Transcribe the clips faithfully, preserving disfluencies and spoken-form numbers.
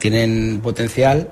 tienen potencial,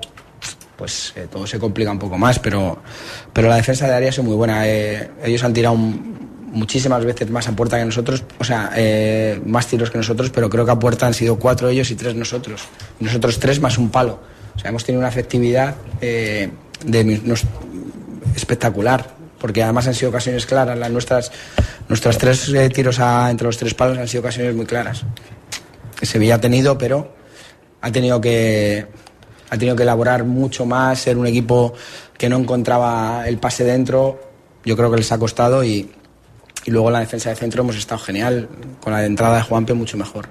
pues eh, todo se complica un poco más, pero, pero la defensa de área es muy buena. Eh, ellos han tirado un, muchísimas veces más a puerta que nosotros, o sea, eh, más tiros que nosotros, pero creo que a puerta han sido cuatro ellos y tres nosotros. Y nosotros tres más un palo. O sea, hemos tenido una efectividad eh, de, nos, espectacular, porque además han sido ocasiones claras. Las nuestras, nuestros tres eh, tiros a, entre los tres palos han sido ocasiones muy claras. Que Sevilla ha tenido, pero ha tenido que... ha tenido que elaborar mucho más, ser un equipo que no encontraba el pase dentro. Yo creo que les ha costado y, y luego en la defensa de centro hemos estado genial, con la de entrada de Juanpe mucho mejor.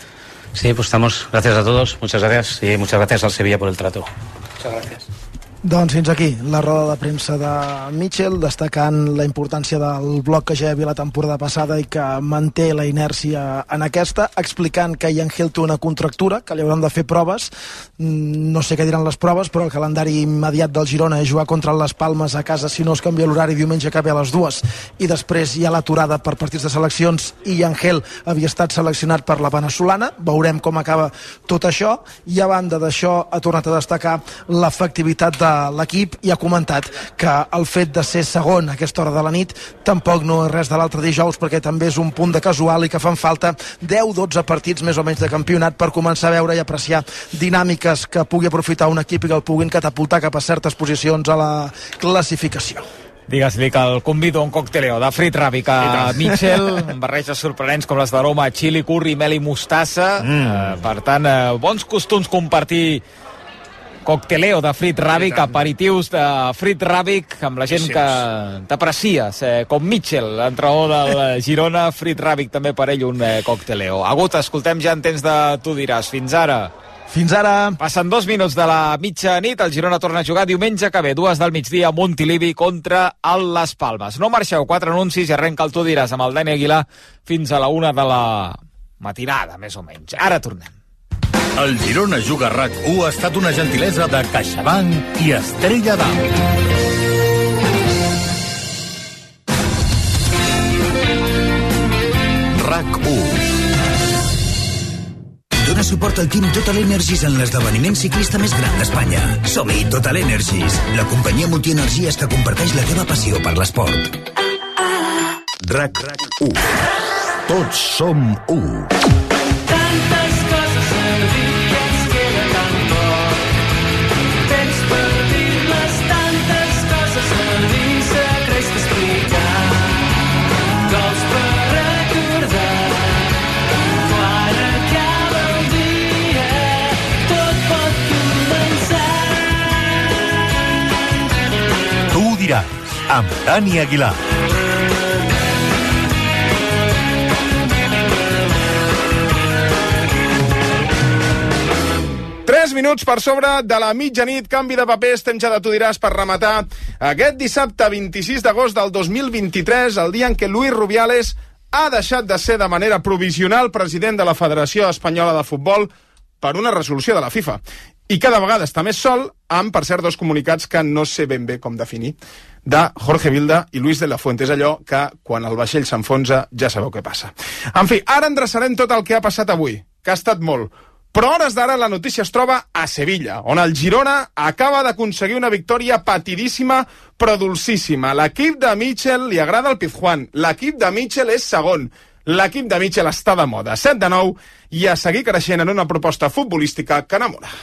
Sí, pues estamos, gracias a todos, muchas gracias y muchas gracias al Sevilla por el trato. Muchas gracias. Doncs fins aquí la roda de premsa de Mitchell, destacant la importància del bloc que ja hi havia la temporada passada i que manté la inèrcia en aquesta, explicant que Ian Hill té una contractura, que li hauran de fer proves. No sé què diran les proves, però el calendari immediat del Girona és jugar contra les Palmes a casa si no es canvia l'horari, diumenge que ve a les dues, i després hi ha l'aturada per partits de seleccions i Ian Hill havia estat seleccionat per la veneçolana. Veurem com acaba tot això, i a banda d'això ha tornat a destacar l'efectivitat de l'equip i ha comentat que el fet de ser segon a aquesta hora de la nit tampoc no és res de l'altre dijous, perquè també és un punt de casual i que fan falta deu dotze partits més o menys de campionat per començar a veure i apreciar dinàmiques que pugui aprofitar un equip i que el puguin catapultar cap a certes posicions a la classificació. Digues-li que el convido a un cocteleo de frit ràbic a Mitchell, amb barreges sorprenents com les d'aroma chili, curri, mel i mostassa. Mm. Uh, per tant, uh, bons costums compartir cocteleo de frit ràbic, aperitius de frit ràbic amb la gent que t'aprecies, eh, com Mitchell, l'entrenador del Girona. Frit ràbic també per ell un eh, cocteleo. Agut, escoltem ja en temps de Tu diràs. Fins ara. Fins ara. Passen dos minuts de la mitjanit, el Girona torna a jugar diumenge que ve, dues del migdia a Montilivi contra el Las Palmes. No marxeu, quatre anuncis i arrenca el Tu diràs amb el Dani Aguilar fins a la una de la matinada, més o menys. Ara tornem. El Girona Juga RAC u ha estat una gentilesa de CaixaBank i Estrella d'Am. RAC u. Dóna suport al Team Total Energies en l'esdeveniment ciclista més gran d'Espanya. Som-hi, Total Energies, la companyia multienergies que comparteix la teva passió per l'esport. RAC u. Tots som u. Tantes coses a dir que ens queda tan poc. Temps per dir-les, tantes coses a dir, secrets d'explicar, gols per recordar. Quan acaba el dia, tot pot començar. Tu diràs, amb Dani Aguilar. tres minuts per sobre de la mitjanit, canvi de papers, temps ja de Tu diràs per rematar aquest dissabte vint-i-sis d'agost del dos mil vint-i-tres, el dia en què Luis Rubiales ha deixat de ser de manera provisional president de la Federació Espanyola de Futbol per una resolució de la FIFA. I cada vegada està més sol, amb, per cert, dos comunicats que no sé ben bé com definir, de Jorge Vilda i Luis de la Fuente. És allò que, quan el vaixell s'enfonsa, ja sabeu què passa. En fi, ara endreçarem tot el que ha passat avui, que ha estat molt. Però a hores d'ara la notícia es troba a Sevilla, on el Girona acaba d'aconseguir una victòria patidíssima però dolcíssima. L'equip de Mitchell li agrada el Pizjuán, l'equip de Mitchell és segon, l'equip de Mitchell està de moda, set de nou, i a seguir creixent en una proposta futbolística que enamora.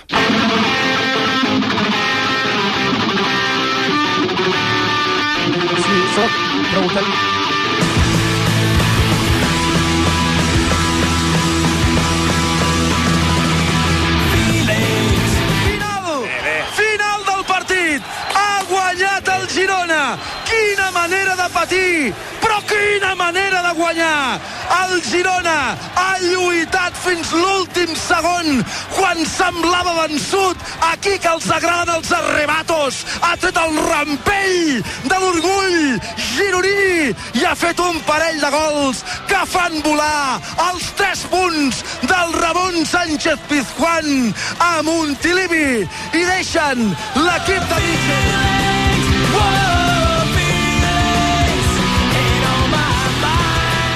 Sí, soc preguntant... Girona, quina manera de patir, però quina manera de guanyar. El Girona ha lluitat fins l'últim segon, quan semblava vençut. Aquí que els agraden els arrebatos, ha tret el rampell de l'orgull gironí i ha fet un parell de gols que fan volar els tres punts del Ramon Sánchez Pizjuán a Montilivi i deixen l'equip de Mitchell.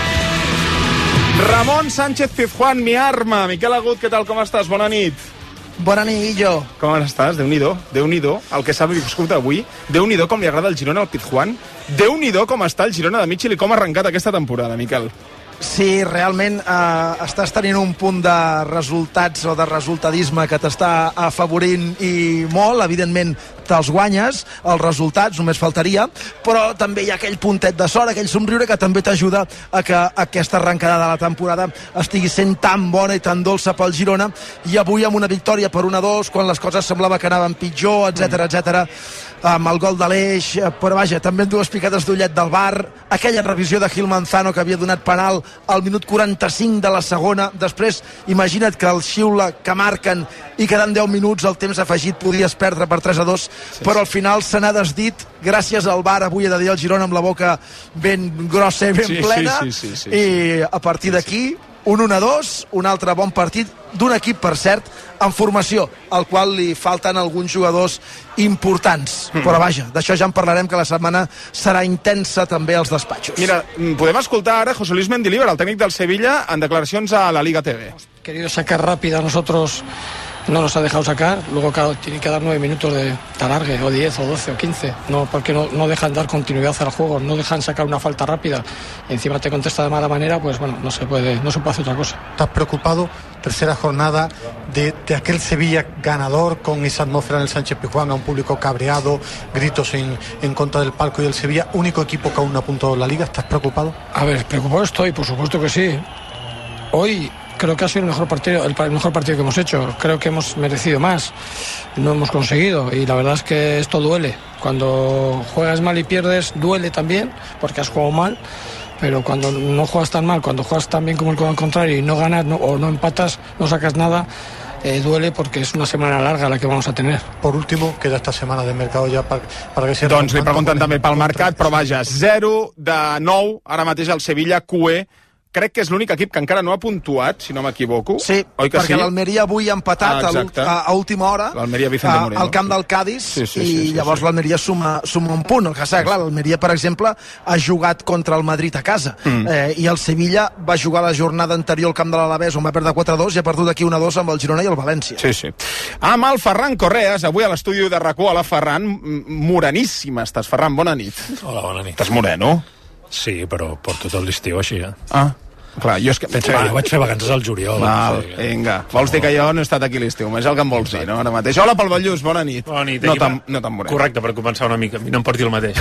Ramon Sánchez Pizjuán, mi arma. Miquel Agut, què tal, com estàs? Bona nit. Bona nit, Guillo. Com estàs? Déu-n'hi-do, Déu-n'hi-do, el que s'ha viscut avui. Déu-n'hi-do com li agrada el Girona al Pizjuán. Déu-n'hi-do com està el Girona de Mitchell i com ha arrencat aquesta temporada, Miquel. Sí, realment eh, estàs tenint un punt de resultats o de resultadisme que t'està afavorint i molt, evidentment te'ls guanyes, els resultats, només faltaria, però també hi ha aquell puntet de sort, aquell somriure que també t'ajuda a que aquesta arrencada de la temporada estigui sent tan bona i tan dolça pel Girona, i avui amb una victòria per un a dos, quan les coses semblava que anaven pitjor, etcètera, etcètera, amb el gol de l'Eix, però vaja, també amb dues picades d'ullet del V A R, aquella revisió de Gil Manzano que havia donat penal al minut quaranta-cinc de la segona, després imagina't que el xiula que marquen i quedant deu minuts el temps afegit podies perdre per tres a dos, sí, però al final se n'ha desdit gràcies al V A R. Avui he de dir el Girona amb la boca ben grossa i ben sí, plena, sí, sí, sí, sí, sí. i a partir d'aquí un un a dos, un altre bon partit d'un equip, per cert, en formació, al qual li falten alguns jugadors importants. Mm. Però vaja, d'això ja en parlarem, que la setmana serà intensa també als despatxos. Mira, podem escoltar ara José Luis Mendilibar, el tècnic del Sevilla, en declaracions a la Liga T V. Querido sacar rápida, nosotros no nos ha dejado sacar, luego claro, tiene que dar nueve minutos de alargue, o diez, o doce, o quince, no, porque no, no dejan dar continuidad al juego, no dejan sacar una falta rápida, y encima te contesta de mala manera, pues bueno, no se puede, no se puede hacer otra cosa. ¿Estás preocupado? Tercera jornada de, de aquel Sevilla ganador, con esa atmósfera en el Sánchez Pizjuán, a un público cabreado, gritos en, en contra del palco y del Sevilla, único equipo que aún no ha apuntado en la Liga. ¿Estás preocupado? A ver, preocupado estoy, por supuesto que sí. Hoy creo que ha sido el mejor partido, el, el mejor partido que hemos hecho. Creo que hemos merecido más, no hemos conseguido, y la verdad es que esto duele. Cuando juegas mal y pierdes, duele también, porque has jugado mal. Pero cuando no juegas tan mal, cuando juegas tan bien como el contrario y no ganas no, o no empatas, no sacas nada, eh, duele, porque es una semana larga la que vamos a tener. Por último, queda esta semana de mercado ya para, para que sea... Doncs li pregunten també pel mercat, però vaja, zero de nou, ara mateix el Sevilla Q E. Crec que és l'únic equip que encara no ha puntuat, si no m'equivoco. Sí, oi que perquè sí? l'Almeria avui ha empatat ah, a, a última hora al camp del Cádiz, sí, sí, i sí, sí, llavors sí. l'Almeria suma, suma un punt. El que s'ha, clar, l'Almeria, per exemple, ha jugat contra el Madrid a casa, mm. eh, i el Sevilla va jugar la jornada anterior al camp de l'Alavés, on va perdre quatre a dos, i ha perdut aquí un a dos amb el Girona i el València. Sí, sí. Amb el Ferran Correas, avui a l'estudi de RAC u. Hola, Ferran. Moreníssim estàs, Ferran, bona nit. Hola, bona nit. Estàs moreno? Sí, però porto tot l'estiu així, eh? Ah, clar, jo és que... Pensa que jo vaig fer vacances al juliol. Val, vinga. Vols dir que jo no he estat aquí l'estiu, és el que em vols dir, no? Ara mateix. Hola, pel Ballús, bona nit. Bona nit. No tan, no tan moreno. Correcte, per compensar una mica. A mi no em porti el mateix.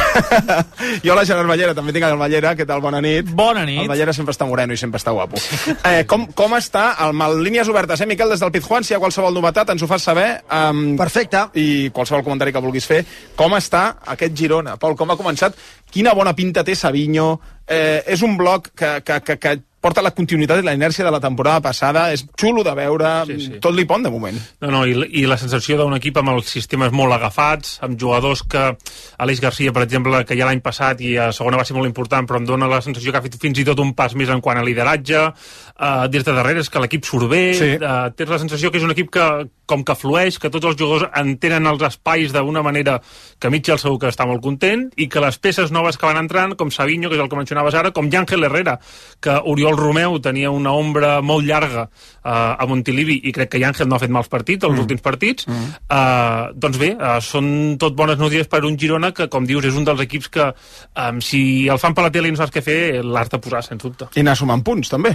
Jo, la Gerard Ballera, també tinc el Ballera. Què tal? Bona nit. Bona nit. El Ballera sempre està moreno i sempre està guapo. Eh, com, com està? El, el línies obertes, eh, Miquel, des del Pizjuán, si hi ha qualsevol novetat, ens ho fas saber. Um, Perfecte. I qualsevol comentari que vulguis fer. Com està aquest Girona? Pol, com ha començat? Quina bona pinta té Savinho? Eh, és un bloc que, que, que, que porta la continuïtat i la inèrcia de la temporada passada, és xulo de veure, sí, sí. Tot li pon de moment. No, no, i, i la sensació d'un equip amb els sistemes molt agafats, amb jugadors que, Aleix Garcia, per exemple, que ja l'any passat i a segona va ser molt important, però em dona la sensació que ha fet fins i tot un pas més en quant a lideratge, uh, des de darrere és que l'equip surt bé, sí. uh, tens la sensació que és un equip que, com que flueix, que tots els jugadors entenen els espais d'una manera que Mitchell segur que està molt content, i que les peces noves que van entrant, com Savinho, que és el que mencionaves ara, com Yángel Herrera, que Oriol Romeu tenia una ombra molt llarga uh, a Montilivi, i crec que Yángel no ha fet mals partits, els mm. últims partits, mm. uh, doncs bé, uh, són tot bones notícies per un Girona que, com dius, és un dels equips que, um, si el fan per la tele i no saps què fer, l'has de posar, sens dubte. I anar sumant punts, també.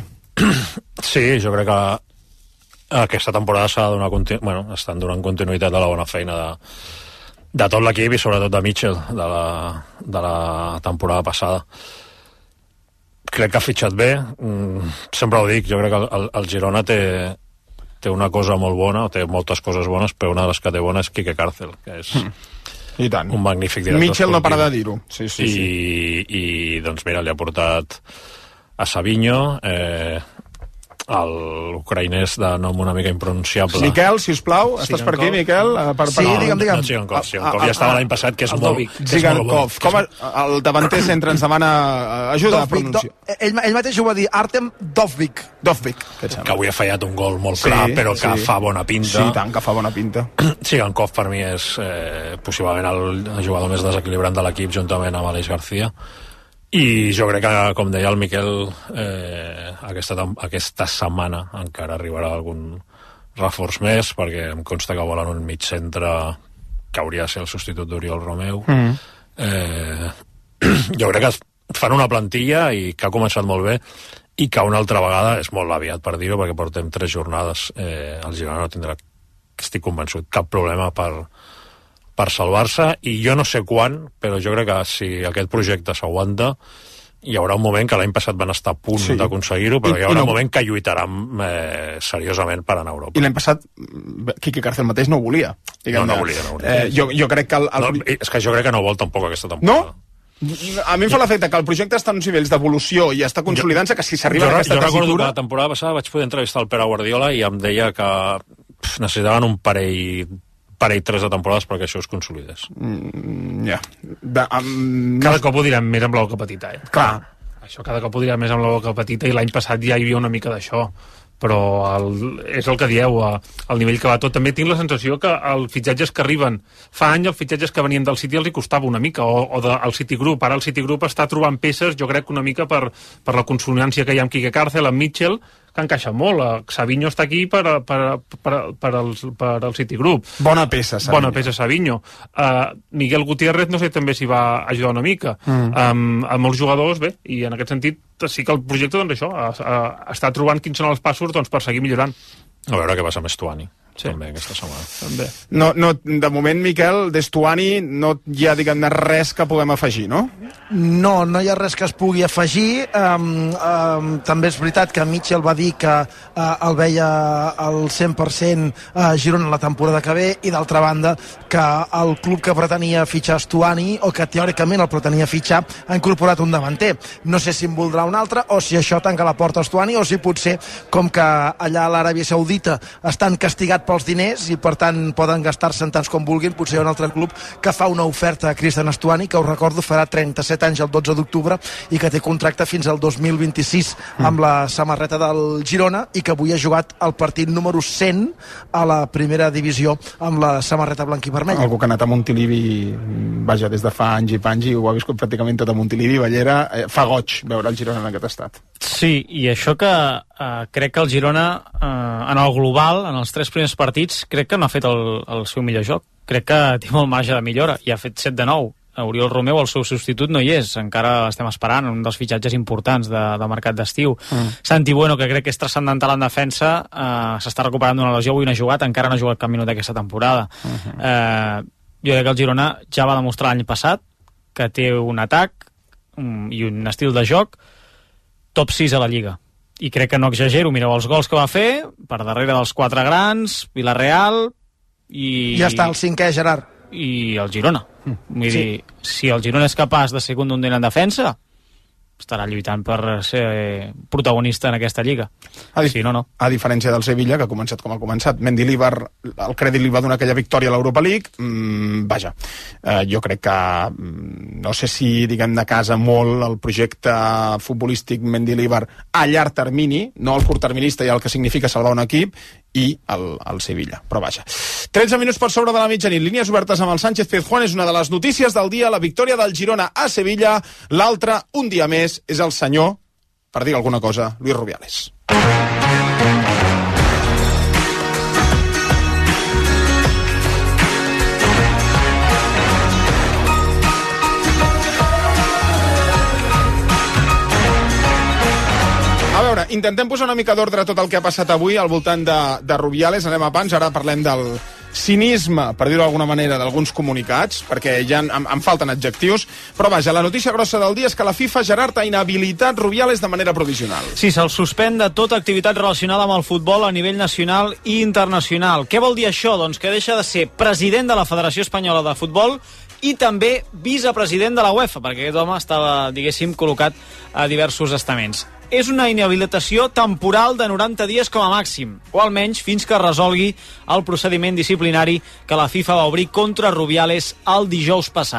Sí, jo crec que aquesta temporada s'ha de donar continu... bueno, estan donant continuïtat a la bona feina de, de tot l'equip i sobretot de Mitchell de la, de la temporada passada. Crec que ha fitxat bé, mm, sempre ho dic, jo crec que el, el Girona té, té una cosa molt bona, o té moltes coses bones, però una de les que té bona és Quique Cárcel, que és mm. I tant. Un magnífic director Mitchell no para de dir-ho. Sí, sí, I, sí. I, doncs mira, li ha portat a Savinho, eh, l'ucraïnès de nom una mica impronunciable. Miquel, sisplau, estàs per aquí, Miquel? Per, per... Sí, digue'm, digue'm. No, Tsigankov, Tsigankov ja estava l'any passat, que és molt... Tsigankov, com el davanter centre ens demana ajuda a pronunciar. Ell, ell mateix ho va dir, Artem Dovbyk. Dovbyk. Que avui ha fallat un gol molt clar, sí, però que sí. fa bona pinta. Sí, tant que fa bona pinta. Tsigankov per mi és eh, possiblement el jugador més desequilibrant de l'equip, juntament amb Aleix Garcia. I jo crec que, com deia el Miquel, eh, aquesta, aquesta setmana encara arribarà algun reforç més, perquè em consta que volen un mig centre que hauria de ser el substitut d'Oriol Romeu. Mm. Eh, jo crec que fan una plantilla i que ha començat molt bé i que una altra vegada és molt aviat per dir-ho, perquè portem tres jornades, eh, el Girona no tindrà, estic convençut, cap problema per, per salvar-se, i jo no sé quan, però jo crec que si aquest projecte s'aguanta, hi haurà un moment que l'any passat van estar a punt sí. d'aconseguir-ho, però I, hi haurà no... un moment que lluitaran eh, seriosament per anar a Europa. I l'any passat Quique Cárcel mateix no ho volia. No, no volia, no volia. Eh, jo, jo crec que... El, el... No, és que jo crec que no vol tampoc aquesta temporada. No? A mi em fa l'efecte que el projecte està en uns nivells d'evolució i està consolidant-se, que si s'arriba a aquesta tessitura... Jo recordo que la temporada passada vaig poder entrevistar el Pere Guardiola i em deia que pff, necessitaven un parell... parell tres de temporades perquè això es consolidés. Mm, ja. De, um, cada cop ho direm més amb la boca petita, eh? Clar. Això cada cop ho direm més amb la boca petita, i l'any passat ja hi havia una mica d'això, però el, és el que dieu, el nivell que va tot. També tinc la sensació que els fitxatges que arriben, fa anys els fitxatges que venien del City els hi costava una mica, o, o del Citigroup. Ara el Citigroup està trobant peces, jo crec que una mica per, per la consonància que hi ha amb Quique Cárcel, amb Mitchell, que encaixa molt. Savinho està aquí per, per, per, per, els, per el Citigroup. Bona peça, Savinho. Bona peça, Savinho. Uh, Miguel Gutiérrez, no sé també si va ajudar una mica. Mm. Um, a molts jugadors, bé, i en aquest sentit sí que el projecte, doncs això, a, a, està trobant quins són els passos doncs, per seguir millorant. A veure què passa amb Estuani. Sí. També aquesta setmana. També. No, no, de moment, Miquel, d'Estuani no hi ha, diguem-ne, res que puguem afegir, no? No, no hi ha res que es pugui afegir. Um, um, també és veritat que Mitchell va dir que uh, el veia al cent per cent a Girona la temporada que ve, i d'altra banda que el club que pretenia fitxar Estuani, o que teòricament el pretenia fitxar, ha incorporat un davanter. No sé si en voldrà un altre, o si això tanca la porta a Estuani, o si potser, com que allà a l'Aràbia Saudita estan castigats pels diners i per tant poden gastar-se en tants com vulguin, potser hi ha un altre club que fa una oferta a Cristian Estuani, que us recordo farà trenta-set anys el dotze d'octubre i que té contracte fins al dos mil vint-i-sis amb la samarreta del Girona, i que avui ha jugat el partit número cent a la primera divisió amb la samarreta blanc i vermella. Algú que ha anat a Montilivi, vaja, des de fa anys i panys, i ho ha viscut pràcticament tot a Montilivi, Ballera, eh, fa goig veure el Girona en aquest estat. Sí, i això que eh, crec que el Girona eh, en el global, en els tres primers partits, crec que no ha fet el, el seu millor joc. Crec que té molt marge de millora i ha fet set de nou. Oriol Romeu, el seu substitut, no hi és. Encara l'estem esperant, un dels fitxatges importants de, de mercat d'estiu. Mm. Santi Bueno, que crec que és transcendental en defensa, eh, s'està recuperant d'una lesió, avui no ha jugat, encara no ha jugat cap minut aquesta temporada. Mm -hmm. eh, jo crec que el Girona ja va demostrar l'any passat que té un atac um, i un estil de joc top sis a la Lliga. I crec que no exagero, mireu els gols que va fer, per darrere dels quatre grans, Villarreal i... Ja està, el cinquè, Gerard. I el Girona. Vull sí. dir, si el Girona és capaç de ser contundent en defensa, estarà lluitant per ser protagonista en aquesta lliga. A, si no, no. A diferència del Sevilla, que ha començat com ha començat. Mendilibar, el crèdit li va donar aquella victòria a l'Europa League. Mm, vaja, eh, jo crec que mm, no sé si, diguem, de casa molt el projecte futbolístic Mendilibar a llarg termini, no el curt terminista i el que significa salvar un equip, i el, el Sevilla, però vaja. tretze minuts per sobre de la mitjanit, línies obertes amb el Sánchez Pizjuán, és una de les notícies del dia, la victòria del Girona a Sevilla, l'altra, un dia més, és el senyor, per dir alguna cosa, Luis Rubiales. A veure, intentem posar una mica d'ordre a tot el que ha passat avui al voltant de, de Rubiales. Anem a pans, ara parlem del cinisme, per dir-ho d'alguna manera, d'alguns comunicats, perquè ja en, en falten adjectius, però vaja, la notícia grossa del dia és que la FIFA, Gerard, ha inhabilitat Rubiales de manera provisional. Sí, se'l suspèn de tota activitat relacionada amb el futbol a nivell nacional i internacional. Què vol dir això? Doncs que deixa de ser president de la Federació Espanyola de Futbol i també vicepresident de la UEFA, perquè aquest home estava, diguéssim, col·locat a diversos estaments. És una inhabilitació temporal de noranta dies com a màxim, o almenys fins que resolgui el procediment disciplinari que la FIFA va obrir contra Rubiales el dijous passat.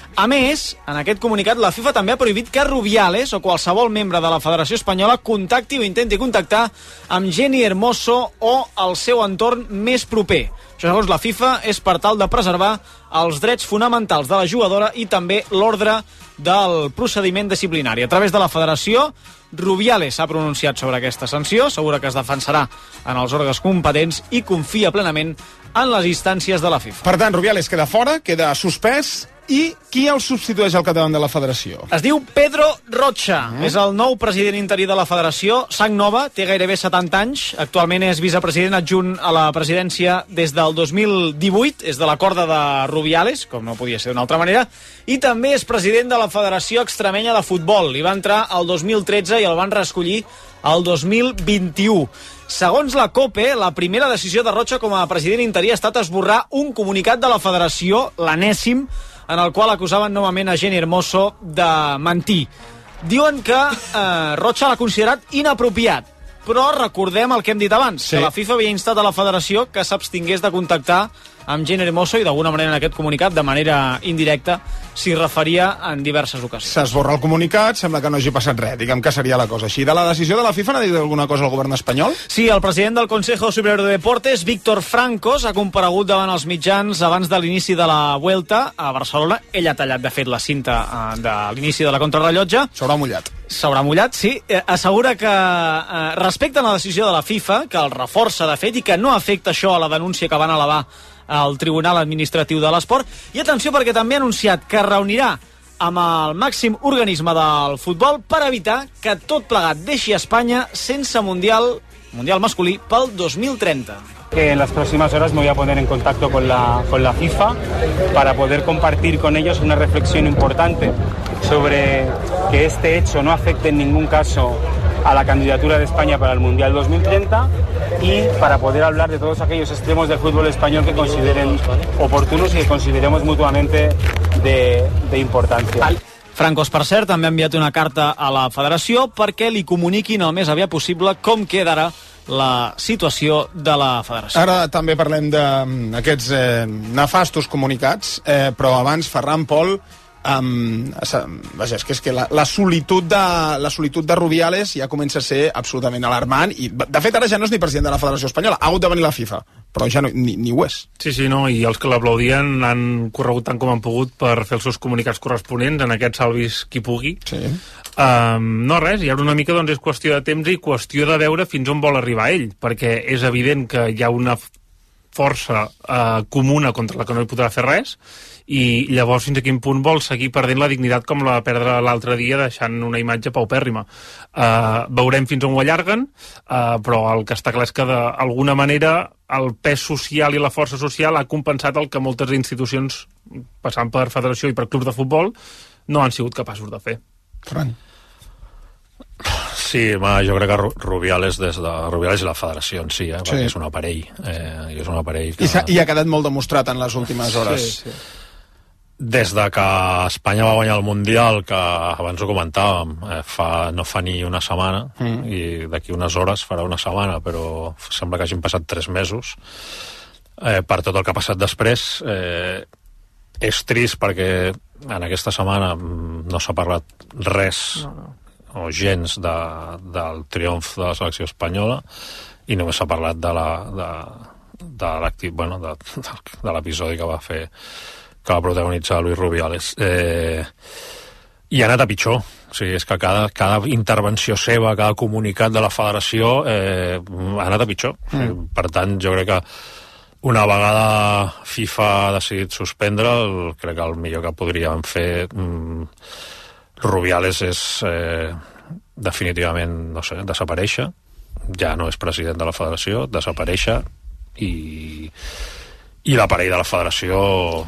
A més, en aquest comunicat, la FIFA també ha prohibit que Rubiales o qualsevol membre de la Federació Espanyola contacti o intenti contactar amb Jenni Hermoso o el seu entorn més proper. Això, segons la FIFA, és per tal de preservar els drets fonamentals de la jugadora i també l'ordre del procediment disciplinari. A través de la Federació, Rubiales s'ha pronunciat sobre aquesta sanció, assegura que es defensarà en els òrgans competents i confia plenament en les instàncies de la FIFA. Per tant, Rubiales queda fora, queda suspès. I qui el substitueix al capdavant de la federació? Es diu Pedro Rocha, mm. és el nou president interí de la federació, sang nova, té gairebé setanta anys, actualment és vicepresident adjunt a la presidència des del dos mil divuit, és de la corda de Rubiales, com no podia ser d'una altra manera, i també és president de la Federació Extremenya de Futbol. Hi va entrar el dos mil tretze i el van reescollir el dos mil vint-i-u. Segons la COPE, la primera decisió de Rocha com a president interí ha estat esborrar un comunicat de la federació, l'anèsim, en el qual acusaven novament a Jenni Hermoso de mentir. Diuen que eh, Rocha l'ha considerat inapropiat, però recordem el que hem dit abans, sí. que la FIFA havia instat a la federació que s'abstingués de contactar amb Jenni Hermoso i d'alguna manera en aquest comunicat, de manera indirecta, s'hi referia en diverses ocasions. S'esborra el comunicat, sembla que no hagi passat res, diguem que seria la cosa així. De la decisió de la FIFA n'ha dit alguna cosa al govern espanyol? Sí, el president del Consejo Superior de Deportes, Víctor Francos, ha comparegut davant els mitjans abans de l'inici de la Vuelta a Barcelona. Ell ha tallat, de fet, la cinta de l'inici de la contrarrellotge. S'haurà mullat. S'haurà mullat, sí. Assegura que eh, respecten la decisió de la FIFA, que el reforça, de fet, i que no afecta això a la denúncia que van elevar al Tribunal Administratiu de l'Esport. I atenció, perquè també ha anunciat que reunirà amb el màxim organisme del futbol per evitar que tot plegat deixi Espanya sense Mundial, Mundial masculí pel dos mil trenta. Que en las próximas horas me voy a poner en contacto con la, con la FIFA para poder compartir con ellos una reflexión importante sobre que este hecho no afecte en ningún caso a la candidatura de España para el Mundial dos mil treinta y para poder hablar de todos aquellos extremos del fútbol español que consideren oportunos y que consideremos mutuamente de, de importancia. Francos, per cert, també ha enviat una carta a la federació perquè li comuniquin el més aviat possible com quedarà la situació de la federació. Ara també parlem d'aquests eh, nefastos comunicats, eh, però abans, Ferran, Pol, Um, vaja, és que, és que la, la, solitud de, la solitud de Rubiales ja comença a ser absolutament alarmant i de fet ara ja no és ni president de la Federació Espanyola, ha hagut de venir la FIFA, però ja no, ni, ni ho és. Sí, sí, no, i els que l'aplaudien han corregut tant com han pogut per fer els seus comunicats corresponents, en aquest salvis qui pugui. Sí. Um, no res, i ara una mica doncs, és qüestió de temps i qüestió de veure fins on vol arribar ell, perquè és evident que hi ha una força uh, comuna contra la que no hi podrà fer res, i llavors fins a quin punt vol seguir perdent la dignitat com la va perdre l'altre dia deixant una imatge paupèrrima. Uh, veurem fins on ho allarguen, uh, però el que està clar és que d'alguna manera el pes social i la força social ha compensat el que moltes institucions, passant per federació i per clubs de futbol, no han sigut capaços de fer. Ferran. Sí, ma, jo crec que Rubiales des de Rubiales i la federació en si, eh, sí. perquè és un aparell, eh, és un aparell que... I, ha, I ha quedat molt demostrat en les últimes hores. Sí, sí. Des de que Espanya va guanyar el Mundial, que abans ho comentàvem, eh, fa, no fa ni una setmana, mm. i d'aquí unes hores farà una setmana, però sembla que hagin passat tres mesos, eh, per tot el que ha passat després. Eh, és trist perquè en aquesta setmana no s'ha parlat res no, no. o gens de, del triomf de la selecció espanyola i només s'ha parlat de la de, de l'actiu, bueno, de, de, de l'episodi que va fer que va protagonitzar Luis Rubiales. Eh, I ha anat a pitjor. O sigui, és que cada, cada intervenció seva, cada comunicat de la federació eh, ha anat a pitjor. Mm. O sigui, per tant, jo crec que una vegada FIFA ha decidit suspendre, el, crec que el millor que podríem fer mm, Rubiales és eh, definitivament, no sé, desaparèixer. Ja no és president de la federació, desaparèixer i, i l'aparell de la federació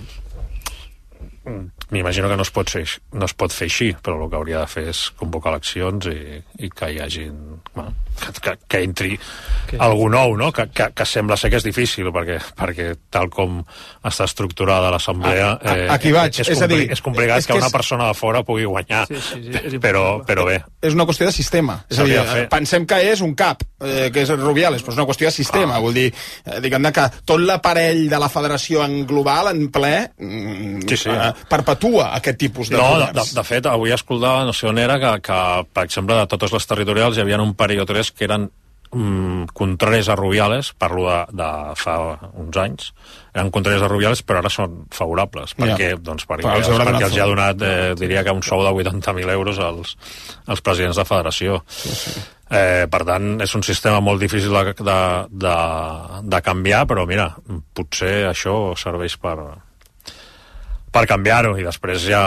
m'imagino que no es pot fer, no es pot fer així, però el que hauria de fer és convocar eleccions i, i que hi hagin... Bueno, que, que, que entri que algú nou, no? Que, que, que sembla ser que és difícil, perquè, perquè tal com està estructurada l'assemblea, eh, aquí vaig. és, és, a dir, és complicat és que, que una és... persona de fora pugui guanyar, sí, sí, sí, però, però bé. És una qüestió de sistema. És a dir, pensem que és un cap, eh, que és Rubiales, però és una qüestió de sistema. Ah. Vull dir, eh, diguem-ne que tot l'aparell de la federació en global, en ple, mm, sí, sí. Eh, perpetua aquest tipus de no, poders. De, de fet, avui escoltava, no sé on era, que, que per exemple, de totes les territorials hi havia un parell o tres que eren mm, contraris a Rubiales, parlo de, de fa uns anys, eren contraris a Rubiales, però ara són favorables. Per què? Ja. Doncs perquè, els, perquè els ha donat, eh, diria que un sou de vuitanta mil euros als, als presidents de federació. Sí, sí. Eh, per tant, és un sistema molt difícil de, de, de, de canviar, però mira, potser això serveix per... per canviar-ho, i després ja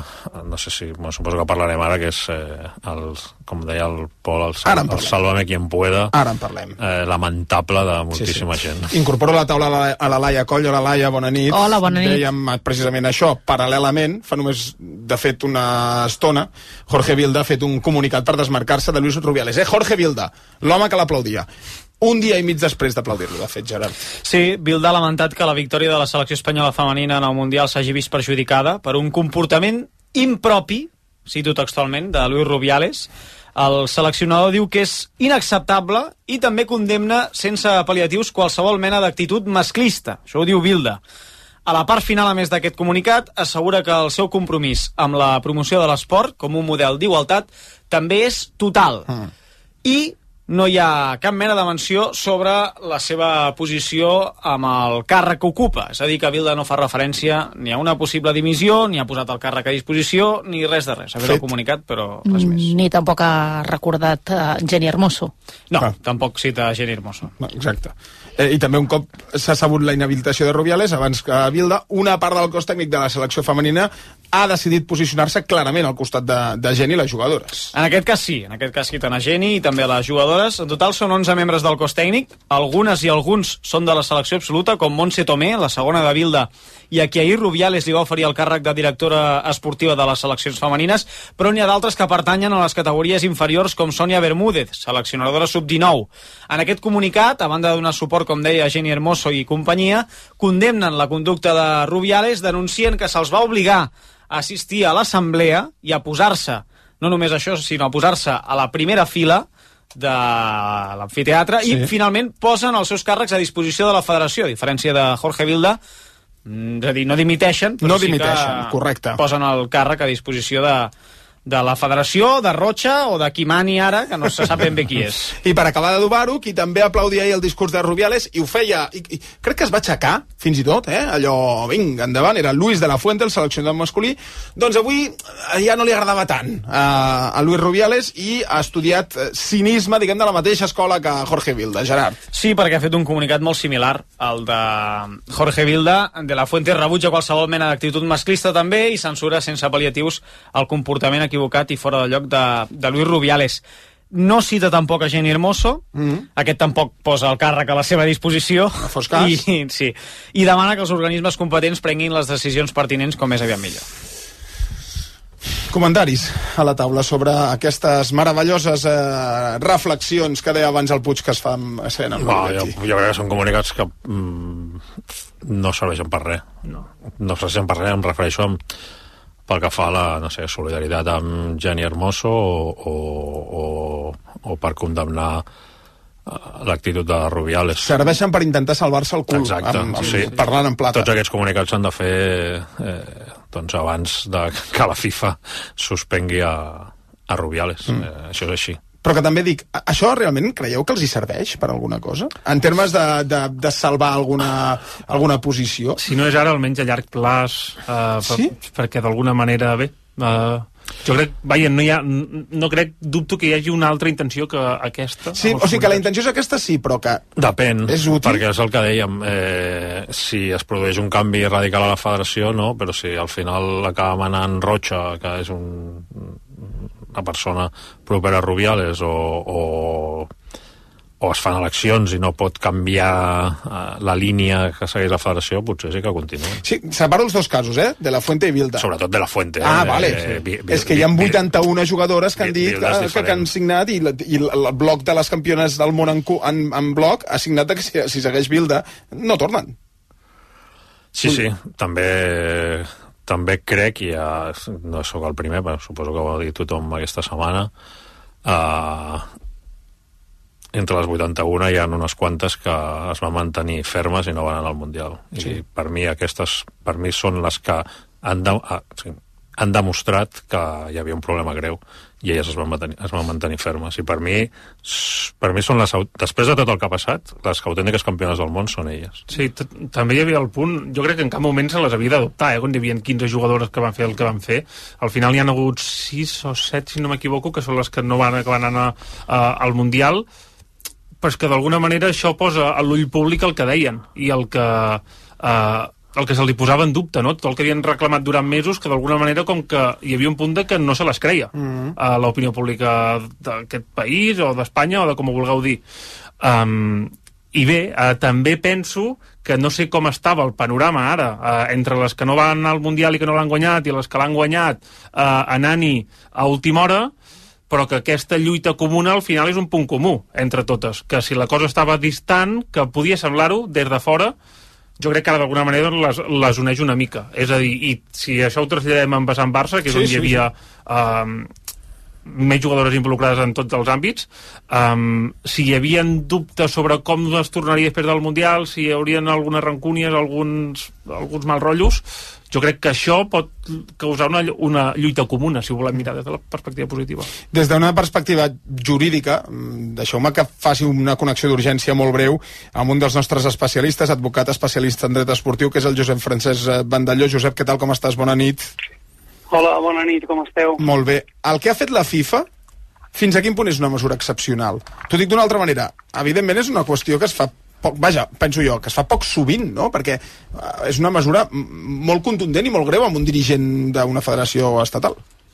no sé si, bueno, suposo que parlarem ara, que és eh, el, com deia el Pol, el, el Sálvame quien pueda. Ara en parlem. Eh, lamentable de moltíssima sí, sí. gent. Incorporo a la taula a la Laia Coll. Hola, Laia, bona nit. Hola, bona nit. Dèiem precisament això, paral·lelament, fa només, de fet, una estona, Jorge Vilda ha fet un comunicat per desmarcar-se de Luis Rubiales. Eh, Jorge Vilda, l'home que l'aplaudia. Un dia i mig després d'aplaudir-lo, de fet, Gerard. Sí, Vilda ha lamentat que la victòria de la selecció espanyola femenina en el Mundial s'hagi vist perjudicada per un comportament impropi, cito textualment, de Luis Rubiales. El seleccionador diu que és inacceptable i també condemna sense apel·liatius qualsevol mena d'actitud masclista. Això ho diu Vilda. A la part final, a més d'aquest comunicat, assegura que el seu compromís amb la promoció de l'esport com un model d'igualtat també és total. Mm. I no hi ha cap mena de menció sobre la seva posició amb el càrrec que ocupa. És a dir, que Vilda no fa referència ni a una possible dimissió, ni ha posat el càrrec a disposició, ni res de res. Ha fet el comunicat, però res més. Ni tampoc ha recordat uh, Jenny Hermoso. No, ah. tampoc cita Jenny Hermoso. No, exacte. Eh, I també un cop s'ha sabut la inhabilitació de Rubiales, abans que Vilda, una part del cos tècnic de la selecció femenina ha decidit posicionar-se clarament al costat de, de Jenny i les jugadores. En aquest cas sí, en aquest cas citen a Jenny i també a les jugadores. En total són onze membres del cos tècnic, algunes i alguns són de la selecció absoluta, com Montse Tomé, la segona de Vilda, i a qui ahir Rubiales li va oferir el càrrec de directora esportiva de les seleccions femenines, però n'hi ha d'altres que pertanyen a les categories inferiors, com Sònia Bermúdez, seleccionadora sub dinou. En aquest comunicat, a banda de donar suport, com deia, a Jenny Hermoso i companyia, condemnen la conducta de Rubiales, denuncien que se'ls va obligar a assistir a l'assemblea i a posar-se, no només això, sinó a posar-se a la primera fila de l'amfiteatre, sí. I finalment posen els seus càrrecs a disposició de la federació, a diferència de Jorge Vilda, és a dir, no dimiteixen, però no sí dimiteixen, que correcte. Posen el càrrec a disposició de, de la federació, de Rocha o de Kimani ara, que no se sap ben bé qui és. I per acabar d'adobar-ho, qui també aplaudia ahir el discurs de Rubiales, i ho feia, i, i crec que es va aixecar, fins i tot, eh? Allò, vinga, endavant, era Luis de la Fuente, el seleccionador masculí, doncs avui ja no li agradava tant a, a Luis Rubiales i ha estudiat cinisme, diguem, de la mateixa escola que Jorge Vilda. Gerard. Sí, perquè ha fet un comunicat molt similar al de Jorge Vilda. De la Fuente rebutja qualsevol mena d'actitud masclista també i censura sense apel·liatius el comportament equivocat equivocat i fora de lloc de, de Luis Rubiales. No cita tampoc a Jenny Hermoso, mm-hmm. Aquest tampoc posa el càrrec a la seva disposició, no fos cas. I, sí, i demana que els organismes competents prenguin les decisions pertinents com més aviat millor. Comentaris a la taula sobre aquestes meravelloses eh, reflexions que deia abans el Puig que es fa amb escena. No, jo, jo crec que són comunicats que mm, no serveixen per res. No. no serveixen per res, em refereixo amb pel que fa a la, no sé, solidaritat amb Jenny Hermoso o, o, o, o per condemnar l'actitud de Rubiales. Serveixen per intentar salvar-se el cul. Exacte, amb, amb, sí. Parlant en plata. Tots aquests comunicats s'han de fer eh, doncs abans de que la FIFA suspengui a, a Rubiales. Mm. Eh, això és així. Però que també dic, això realment creieu que els hi serveix per alguna cosa? En termes de, de, de salvar alguna, alguna posició? Si no és ara, almenys a llarg plaç, eh, sí? per, perquè d'alguna manera, bé, eh, jo crec, vaja, no hi ha, no crec, dubto que hi hagi una altra intenció que aquesta. Sí, o sigui que la intenció és aquesta, sí, però que depèn, és útil. Perquè és el que dèiem, eh, si es produeix un canvi radical a la federació, no, però si al final acaba manant Rocha, que és un... una persona propera a Rubiales o, o, o es fan eleccions i no pot canviar uh, la línia que segueix la federació, potser sí que continua. Sí, separo els dos casos, eh? De la Fuente i Bilda. Sobretot de la Fuente. Ah, eh? vale. Eh, vi, vi, és que hi ha vuitanta-una jugadores que han dit Bilda és que, que han signat i, la, i el bloc de les campiones del món en, en, en bloc ha signat que si, si segueix Bilda no tornen. Sí, sí, també també crec, i ja no sóc el primer, però suposo que ho ha dit tothom aquesta setmana, uh, entre les vuitanta-una hi ha unes quantes que es van mantenir fermes i no van anar al Mundial. Sí. I per mi aquestes per mi són les que han, de, uh, sí, han demostrat que hi havia un problema greu i elles es van mantenir, es van mantenir fermes. I per mi, per mi són les, després de tot el que ha passat, les autèntiques campiones del món són elles. Sí, també hi havia el punt, jo crec que en cap moment se les havia d'adoptar, eh, quan hi havia quinze jugadores que van fer el que van fer. Al final hi ha hagut sis o set, si no m'equivoco, que són les que no van, que van anar uh, al Mundial, però és que d'alguna manera això posa a l'ull públic el que deien, i el que... Uh, el que se li posava en dubte, no? Tot el que havien reclamat durant mesos, que d'alguna manera com que hi havia un punt de que no se les creia mm-hmm. a l'opinió pública d'aquest país o d'Espanya o de com ho vulgueu dir. Um, I bé, uh, també penso que no sé com estava el panorama ara, uh, entre les que no van al Mundial i que no l'han guanyat i les que l'han guanyat uh, anant-hi a última hora, però que aquesta lluita comuna al final és un punt comú entre totes, que si la cosa estava distant, que podia semblar-ho des de fora, jo crec que ara d'alguna manera les, les uneix una mica. És a dir, i si això ho traslladem en vessant Barça, que és sí, on hi havia sí, sí. Um, més jugadores involucrades en tots els àmbits, um, si hi havia dubtes sobre com es tornaria després del Mundial, si hi haurien algunes rancúnies, alguns, alguns mal rotllos, jo crec que això pot causar una, una lluita comuna, si ho volem mirar des de la perspectiva positiva. Des d'una perspectiva jurídica, deixeu-me que faci una connexió d'urgència molt breu amb un dels nostres especialistes, advocat especialista en dret esportiu, que és el Josep Francesc Vandelló. Josep, què tal, com estàs? Bona nit. Hola, bona nit, com esteu? Molt bé. El que ha fet la FIFA, fins a quin punt és una mesura excepcional? T'ho dic d'una altra manera. Evidentment és una qüestió que es fa poc, vaja, penso jo, que es fa poc sovint, no? Perquè uh, és una mesura molt contundent i molt greu amb un dirigent d'una federació estatal.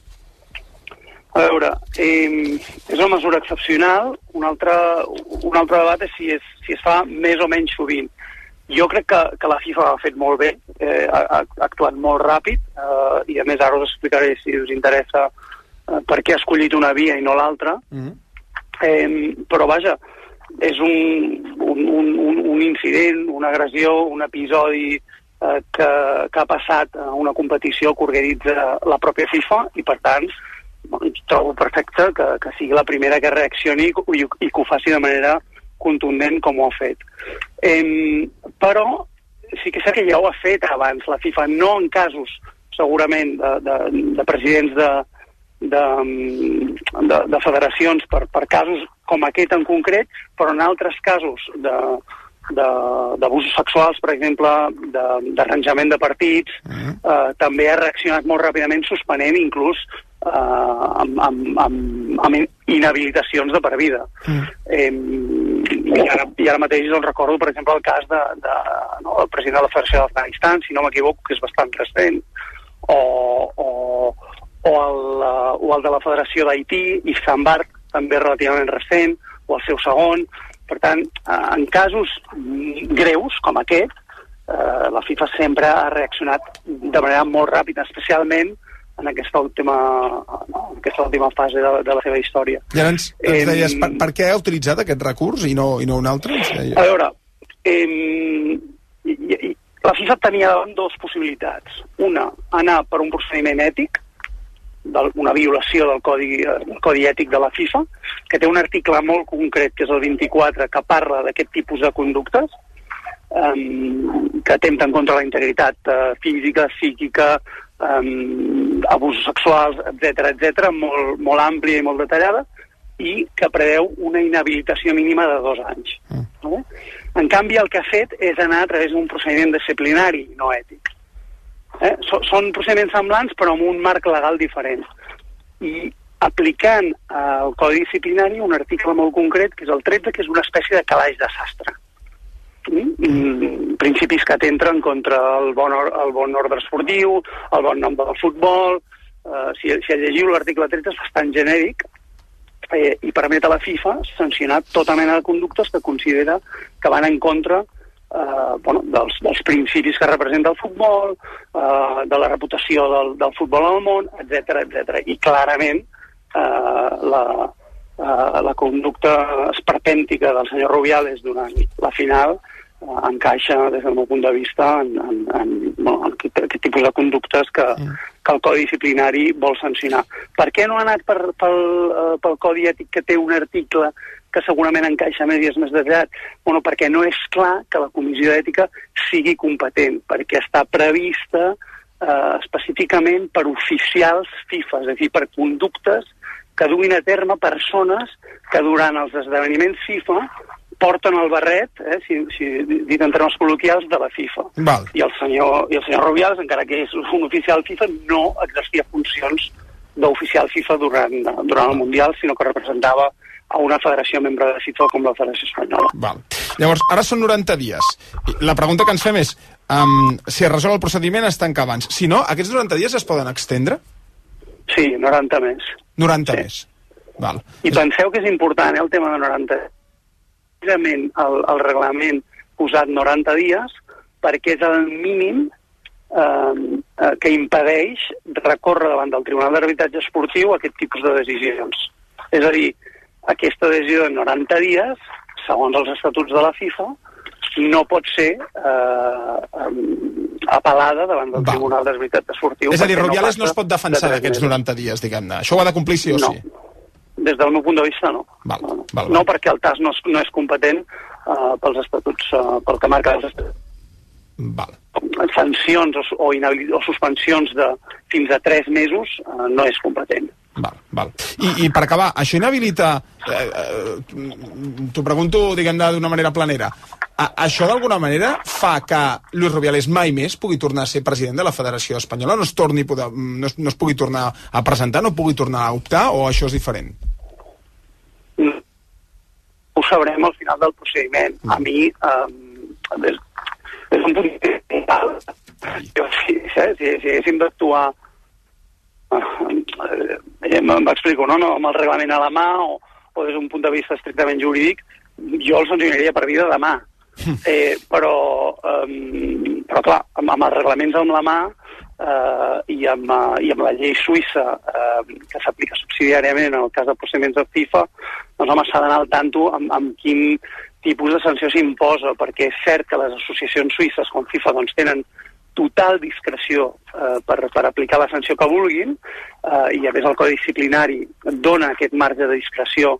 A veure, eh, és una mesura excepcional. Un altre, un altre debat és si, és si es fa més o menys sovint. Jo crec que, que la FIFA ha fet molt bé, eh, ha, ha actuat molt ràpid, eh, i a més ara us explicaré, si us interessa, eh, per què ha escollit una via i no l'altra. Mm. Eh, però vaja, és un, un, un, un incident, una agressió, un episodi eh, que, que ha passat a una competició que organitza la pròpia FIFA i, per tant, trobo perfecte que, que sigui la primera que reaccioni i, i, i que ho faci de manera contundent com ho ha fet. Eh, però sí que sé que ja ho ha fet abans la FIFA, no en casos segurament de, de, de presidents de, de, de, de federacions per, per casos com aquest en concret, però en altres casos de, de, d'abusos sexuals, per exemple, de, d'arranjament de partits, uh-huh. eh, també ha reaccionat molt ràpidament, suspenent inclús eh, amb, amb, amb, amb inhabilitacions de per vida. Uh-huh. Eh, i, ara, I ara mateix el recordo, per exemple, el cas de, de, no, del president de la Federació d'Afganistan, si no m'equivoco, que és bastant recent, o, o, o, el, uh, o el de la Federació d'Haití, Yves Sambart, també relativament recent, o el seu segon. Per tant, en casos greus com aquest, eh, la FIFA sempre ha reaccionat de manera molt ràpida, especialment en aquesta última, no, aquesta última fase de, de la seva història. I ara ens, ens deies, per, per què ha utilitzat aquest recurs i no, i no un altre? A veure, eh, la FIFA tenia davant dues possibilitats. Una, anar per un procediment ètic, una violació del codi, del codi ètic de la FIFA, que té un article molt concret, que és el vint-i-quatre, que parla d'aquest tipus de conductes, um, que atempten contra la integritat uh, física, psíquica, um, abusos sexuals, etcètera, etcètera, molt, molt àmplia i molt detallada, i que preveu una inhabilitació mínima de dos anys. Mm. No? En canvi, el que ha fet és anar a través d'un procediment disciplinari, no ètic. Eh? Són procediments semblants però amb un marc legal diferent i aplicant al codi disciplinari un article molt concret que és el tretze, que és una espècie de calaix de sastre. Mm? Principis que atempten contra el bon, or el bon ordre esportiu, el bon nom del futbol. Uh, si, si llegiu l'article tretze és bastant genèric, eh, i permet a la FIFA sancionar tota mena de conductes que considera que van en contra eh, bueno, dels, dels principis que representa el futbol, eh, de la reputació del, del futbol al món, etcètera, etcètera. I clarament eh, la, eh, la conducta esperpèntica del senyor Rubiales durant la final encaixa, des del meu punt de vista, en, en, en, bueno, en aquest, aquest tipus de conductes que, que el Codi Disciplinari vol sancionar. Per què no ha anat per, pel, pel Codi Ètic, que té un article que segurament encaixa més i és més detallat? Bueno, perquè no és clar que la Comissió d'Ètica sigui competent, perquè està prevista eh, específicament per oficials FIFA, és a dir, per conductes que duguin a terme persones que durant els esdeveniments FIFA porten el barret, eh, si, si dit en termes col·loquials, de la FIFA. Val. I el senyor, i el senyor Rubiales, encara que és un oficial FIFA, no exercia funcions d'oficial FIFA durant, durant el Mundial, sinó que representava a una federació membre de FIFA com la Federació Espanyola. Val. Llavors, ara són noranta dies. La pregunta que ens fem és um, si es resol el procediment es tanca abans. Si no, aquests noranta dies es poden extendre? Sí, noranta més. noranta sí. més. Val. I penseu que és important, eh, el tema de noranta dies. El, el reglament posat noranta dies perquè és el mínim eh, que impedeix recórrer davant del Tribunal d'Arbitratge Esportiu aquest tipus de decisions. És a dir, aquesta decisió de noranta dies, segons els estatuts de la FIFA, no pot ser eh, apel·lada davant del Va. Tribunal d'Arbitratge Esportiu. És a dir, Rubiales no, no es pot defensar d'aquests noranta dies, diguem-ne. Això ho ha de complir sí o no. sí? Des del meu punt de vista, no. Val, no, no. val, val. no perquè el T A S no és, no és competent uh, pels estatuts, uh, pel que marca els estatuts. Val. Sancions o, o, o suspensions de fins a tres mesos uh, no és competent. Val, val. I, i per acabar, això inhabilita, eh, eh, t'ho pregunto, diguem-ne, d'una manera planera, a, això d'alguna manera fa que Luis Rubiales mai més pugui tornar a ser president de la Federació Espanyola, no es, torni, poder, no es, no es pugui tornar a presentar, no pugui tornar a optar, o això és diferent? Ho sabrem al final del procediment. A mi, eh, des, des d'un punt de vista, si, si, si haguéssim d'actuar, eh, m'explico, no? no? amb el reglament a la mà o, o des d'un punt de vista estrictament jurídic, jo el sancionaria per vida demà. Eh, però, eh, però clar, amb, amb els reglaments amb la mà eh, i, amb, uh, i amb la llei suïssa eh, que s'aplica subsidiàriament en el cas de procediments de FIFA, doncs home, s'ha d'anar al tanto amb, amb quin tipus de sanció s'imposa, perquè és cert que les associacions suïsses com FIFA doncs, tenen total discreció eh, per, per aplicar la sanció que vulguin eh, i a més el Codi Disciplinari dona aquest marge de discreció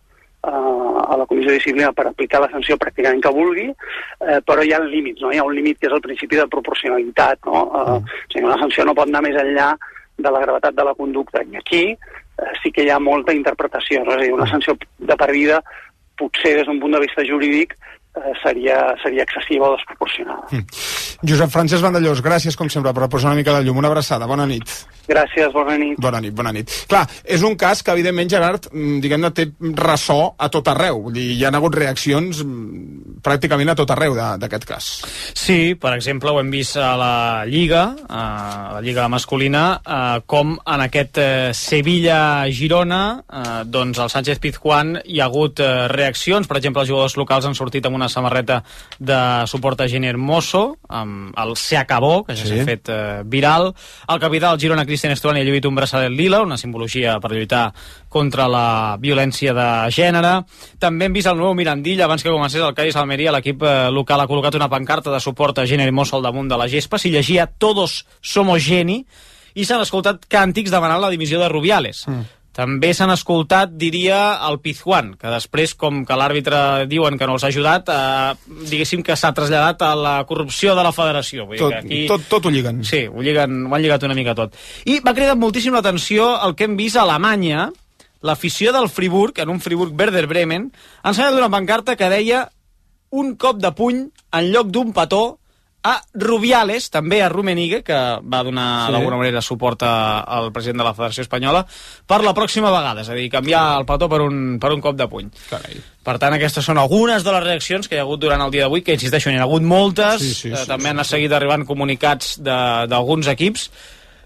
a la Comissió de Disciplina per aplicar la sanció pràcticament que vulgui, eh, però hi ha límits, no? Hi ha un límit que és el principi de proporcionalitat, no? Eh, o sigui, una sanció no pot anar més enllà de la gravetat de la conducta, i aquí eh, sí que hi ha molta interpretació, no? És a dir, una sanció de per vida potser des d'un punt de vista jurídic eh, seria, seria excessiva o desproporcionada. Mm. Josep Francesc Vandellós, gràcies com sempre per posar una mica de llum. Una abraçada, bona nit. Gràcies, bona nit. Bona nit, bona nit. Clar, és un cas que, evidentment, Gerard, diguem-ne, té ressò a tot arreu. Vull dir, hi ha hagut reaccions pràcticament a tot arreu d'aquest cas. Sí, per exemple, ho hem vist a la Lliga, a la Lliga masculina, com en aquest Sevilla-Girona, doncs el Sánchez Pizjuán hi ha hagut reaccions. Per exemple, els jugadors locals han sortit amb una samarreta de suport a Jenny Hermoso, amb el Se Acabó, que ja s'ha sí. fet viral. El capità del Girona, Cristian Estuani, ha lluït un braçalet lila, una simbologia per lluitar contra la violència de gènere. També hem vist el nou Mirandilla, abans que comencés el Cádiz Almeria, l'equip local ha col·locat una pancarta de suport a Jenny Hermoso al damunt de la gespa, s'hi llegia Todos somos Jenny, i s'han escoltat càntics demanant la dimissió de Rubiales. Mm. També s'han escoltat, diria, el Pizjuán, que després, com que l'àrbitre diuen que no els ha ajudat, eh, diguéssim que s'ha traslladat a la corrupció de la federació. Vull tot, dir que aquí... tot, tot ho lliguen. Sí, ho, lliguen, ho han lligat una mica tot. I m'ha cridat moltíssim l'atenció el que hem vist a Alemanya, l'afició del Friburg, en un Friburg Werder Bremen, ha ensenyat una pancarta que deia un cop de puny en lloc d'un petó a Rubiales, també a Rummenigge, que va donar sí. d'alguna manera suport a, al president de la Federació Espanyola, per la pròxima vegada, és a dir, canviar el petó per un, per un cop de puny. Carai. Per tant, aquestes són algunes de les reaccions que hi ha hagut durant el dia d'avui, que insisteixo, n'hi ha hagut moltes, sí, sí, sí, eh, també sí, han sí. seguit arribant comunicats d'alguns equips.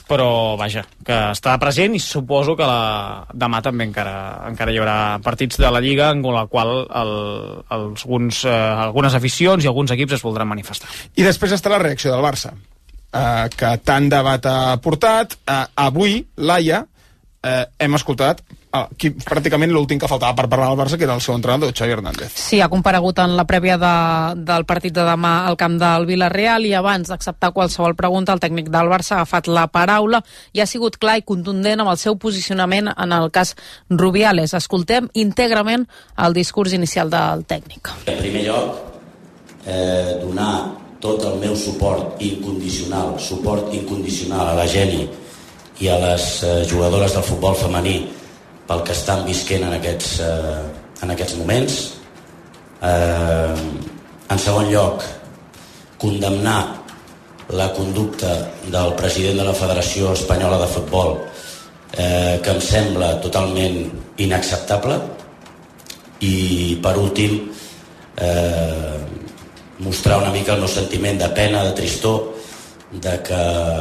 però vaja, que està present i suposo que la... demà també encara, encara hi haurà partits de la Lliga en la qual el, alguns, eh, algunes aficions i alguns equips es voldran manifestar. I després està la reacció del Barça, eh, que tant debat ha portat. Eh, avui, Laia, eh, hem escoltat eh, qui, pràcticament l'últim que faltava per parlar del Barça, que era el seu entrenador, Xavi Hernández. Sí, ha comparegut en la prèvia de, del partit de demà al camp del Villarreal i abans d'acceptar qualsevol pregunta el tècnic del Barça ha agafat la paraula i ha sigut clar i contundent amb el seu posicionament en el cas Rubiales. Escoltem íntegrament el discurs inicial del tècnic. En primer lloc, eh, donar tot el meu suport incondicional, suport incondicional a la Geni i a les eh, jugadores del futbol femení pel que estan visquent en aquests, eh, en aquests moments. Eh, en segon lloc, condemnar la conducta del president de la Federació Espanyola de Futbol, eh, que em sembla totalment inacceptable. I, per últim, eh, mostrar una mica el meu sentiment de pena, de tristor, de que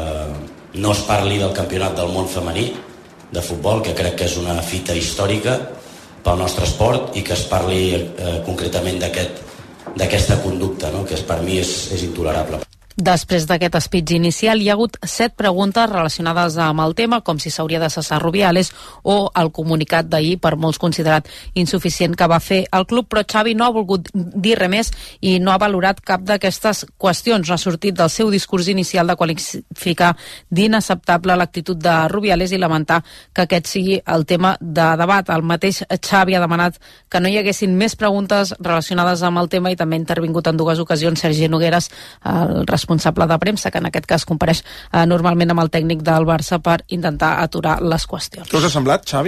no es parli del campionat del món femení de futbol, que crec que és una fita històrica pel nostre esport, i que es parli eh, concretament d'aquesta conducta, no? Que és, per mi és, és intolerable. Després d'aquest speech inicial hi ha hagut set preguntes relacionades amb el tema, com si s'hauria de cessar Rubiales o el comunicat d'ahir, per molts considerat insuficient, que va fer el club, però Xavi no ha volgut dir res més i no ha valorat cap d'aquestes qüestions. No ha sortit del seu discurs inicial de qualificar d'inacceptable l'actitud de Rubiales i lamentar que aquest sigui el tema de debat. El mateix Xavi ha demanat que no hi haguessin més preguntes relacionades amb el tema i també ha intervingut en dues ocasions Sergi Nogueras, el responsable de premsa, que en aquest cas compareix eh, normalment amb el tècnic del Barça per intentar aturar les qüestions. Què us ha semblat, Xavi?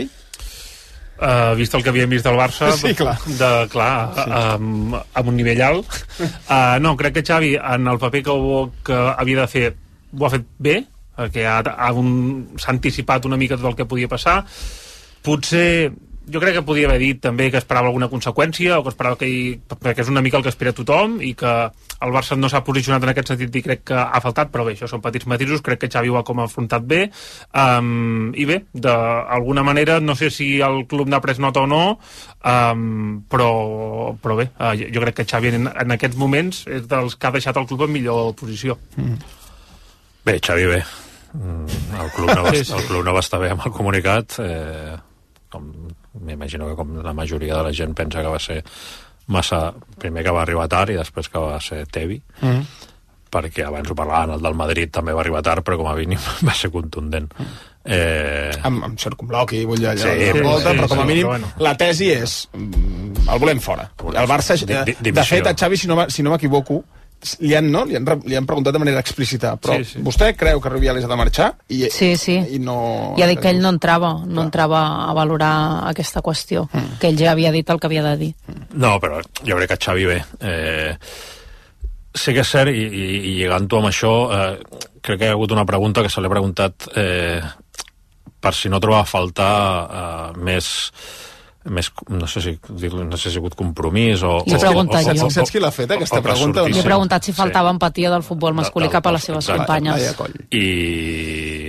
Uh, vist el que havíem vist del Barça, sí, clar, de, clar sí. amb, amb un nivell alt. Uh, no, crec que Xavi, en el paper que, que havia de fer, ho ha fet bé, que ha, ha un, s'ha anticipat una mica tot el que podia passar. Potser jo crec que podia haver dit també que esperava alguna conseqüència, o que esperava que hi, perquè és una mica el que espera tothom, i que el Barça no s'ha posicionat en aquest sentit i crec que ha faltat, però bé, això són petits matisos. Crec que Xavi ho ha com afrontat bé, um, i bé, d'alguna manera no sé si el club n'ha pres nota o no, um, però, però bé, uh, jo crec que Xavi en, en aquests moments és dels que ha deixat el club en millor posició. Mm. Bé, Xavi bé, el club no va, sí, sí. El club no va estar bé amb el comunicat, eh, com m'imagino que com la majoria de la gent pensa que va ser massa, primer que va arribar tard i després que va ser tebi, mm. perquè abans ho parlaven, el del Madrid també va arribar tard, però com a mínim va ser contundent. Eh... Amb, amb cert bloc i vull allà sí, sí, volta, sí, però com a mínim sí, bueno. La tesi és el volem fora. El Barça, de, de fet, a Xavi, si no, si no m'equivoco, li han, no? li, han, li han preguntat de manera explícita, però sí, sí. Vostè creu que Rubiales ha de marxar? I, sí, sí. I no... I ha dit que ell no entrava, no entrava a valorar aquesta qüestió, mm. que ell ja havia dit el que havia de dir. No, però jo crec que Xavi bé. Eh, sí que és cert, i, i, i lligant-ho amb això, eh, crec que hi ha hagut una pregunta que se l'he preguntat eh, per si no trobava a faltar eh, més... més, no sé si no sé si ha sigut compromís o... Li he preguntat jo. Saps qui l'ha fet, aquesta pregunta? Li he preguntat si faltava sí. empatia del futbol masculí cap a les seves exacte, companyes. I...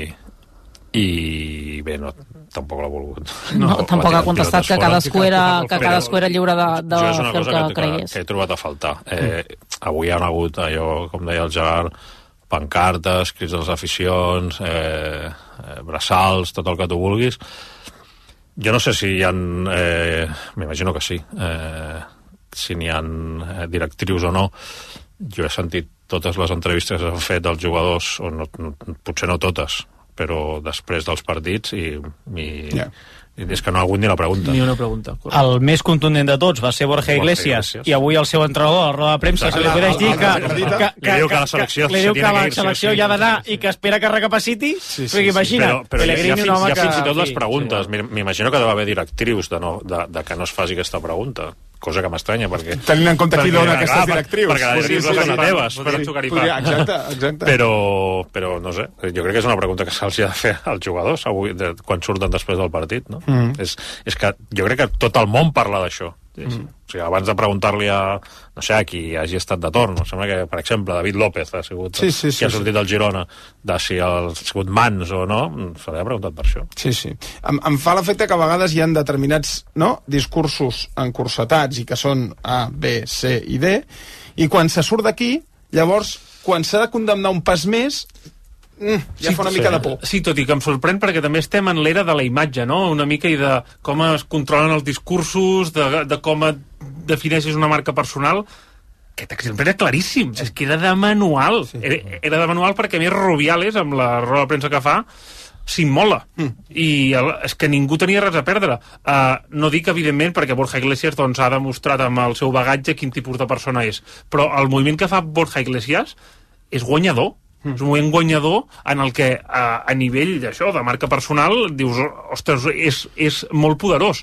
i bé, no, tampoc l'ha volgut. No, no tampoc ha contestat que cadascú era, que cadascú era lliure de, de fer el que, que cregués. Que he trobat a faltar. Eh, avui hi ha hagut allò, com deia el Gerard, pancartes, crits dels aficions, eh, eh, braçals, tot el que tu vulguis. Jo no sé si hi ha... Eh, m'imagino que sí. Eh, si n'hi ha directrius o no. Jo he sentit totes les entrevistes que han fet els jugadors, o no, no, potser no totes, però després dels partits, i, i, yeah. i és que no ha hagut ni la pregunta. Ni una pregunta. Correcte. El més contundent de tots va ser Borja Iglesias, Borja Iglesias. I avui el seu entrenador a la roda de premsa se li coneix dir que, que, que, li diu que la selecció, li diu que la selecció ja ha d'anar i que espera que recapaciti, sí, sí, perquè imagina, però, però Pellegrini, ja, ja, un home ja que... fins i tot les preguntes, sí. M'imagino que deu haver directrius de, no, de, de que no es faci aquesta pregunta, cosa que m'estranya, perquè... Tenint en compte qui dona aquestes directrius. Perquè les directrius les donen teves, exacte, exacte. Però, però, no sé, jo crec que és una pregunta que se'ls ha de fer als jugadors avui, de, quan surten després del partit, no? Mm. És, és que jo crec que tot el món parla d'això, Sí, sí. Mm. O sigui, abans de preguntar-li a, no sé, a qui hagi estat de torn, sembla que, per exemple, David López ha sigut, sí, sí, sí, que ha sortit sí. del Girona, de si ha sigut mans o no, se li ha preguntat per això. Sí, sí. Em, em fa l'efecte que a vegades hi ha determinats, no?, discursos encursetats i que són A, B, C i D, i quan se surt d'aquí, llavors, quan s'ha de condemnar un pas més, Mm, ja sí, fa una mica sí. de por. Sí, tot i que em sorprèn perquè també estem en l'era de la imatge, no? Una mica i de com es controlen els discursos, de, de com et defineixes una marca personal. Aquest exemple era claríssim, és que era de manual. Sí. Era, era de manual perquè a més Rubiales, amb la roda de premsa que fa, s'immola. Mm. I el, és que ningú tenia res a perdre. Uh, no dic, evidentment, perquè Borja Iglesias doncs, ha demostrat amb el seu bagatge quin tipus de persona és. Però el moviment que fa Borja Iglesias és guanyador. És un moment guanyador en el que a, a nivell d'això, de marca personal, dius, ostres, és, és molt poderós.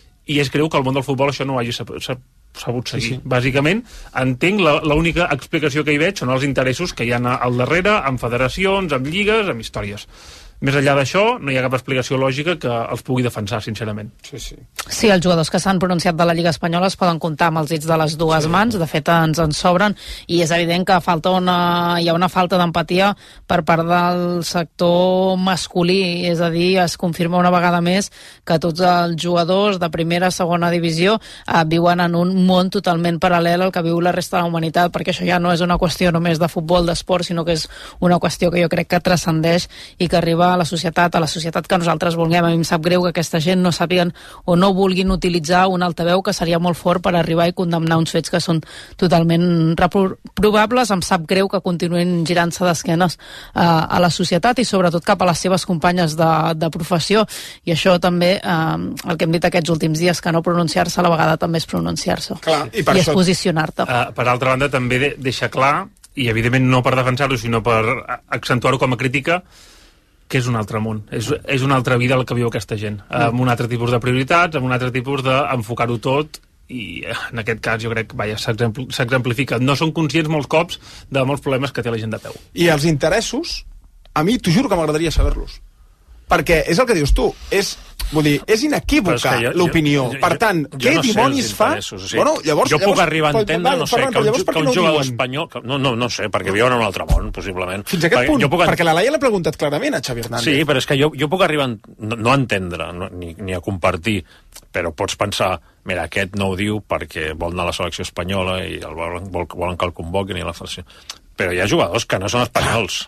I és greu que el món del futbol això no ho hagi sabut, sabut seguir. Sí, sí. Bàsicament, entenc, l'única explicació que hi veig són els interessos que hi ha al darrere, amb federacions, amb lligues, amb històries. Més enllà d'això, no hi ha cap explicació lògica que els pugui defensar, sincerament. Sí, sí. Sí, els jugadors que s'han pronunciat de la Lliga Espanyola es poden comptar amb els dits de les dues sí. mans, de fet ens en sobren, i és evident que falta una, hi ha una falta d'empatia per part del sector masculí, és a dir, es confirma una vegada més que tots els jugadors de primera, segona divisió eh, viuen en un món totalment paral·lel al que viu la resta de la humanitat, perquè això ja no és una qüestió només de futbol, d'esport, sinó que és una qüestió que jo crec que transcendeix i que arriba a la societat, a la societat que nosaltres vulguem. A mi em sap greu que aquesta gent no sàpiguen o no vulguin utilitzar un altaveu que seria molt fort per arribar i condemnar uns fets que són totalment reprovables. Em sap greu que continuïn girant-se d'esquenes eh, a la societat i sobretot cap a les seves companyes de, de professió, i això també, eh, el que hem dit aquests últims dies, que no pronunciar-se a la vegada també és pronunciar-se i, i és posicionar-te. Uh, per altra banda, també de, deixa clar, i evidentment no per defensar-ho, sinó per accentuar-ho com a crítica, que és un altre món, és, és una altra vida el que viu aquesta gent, mm. amb un altre tipus de prioritats, amb un altre tipus d'enfocar-ho tot, i en aquest cas jo crec que s'exemplifica. No són conscients molts cops de molts problemes que té la gent de peu. I els interessos, a mi t'ho juro que m'agradaria saber-los, perquè és el que dius tu, és, vull dir, és inequívoca l'opinió. Per tant, jo, jo, què no dimonis fa? O sigui, bueno, llavors, jo puc llavors, arribar a entendre, no sé, Ferran, que un, llavors, que un no jugador espanyol... Que, no, no, no sé, perquè viuen en un altre món, possiblement. Fins a aquest perquè, punt, puc... perquè la Laia l'ha preguntat clarament a Xavi Hernández. Sí, però és que jo, jo puc arribar a, no, no a entendre, no, ni, ni a compartir, però pots pensar, mira, aquest no ho diu perquè vol anar a la selecció espanyola i el volen, vol, volen que el convoquin i la federació. Però hi ha jugadors que no són espanyols.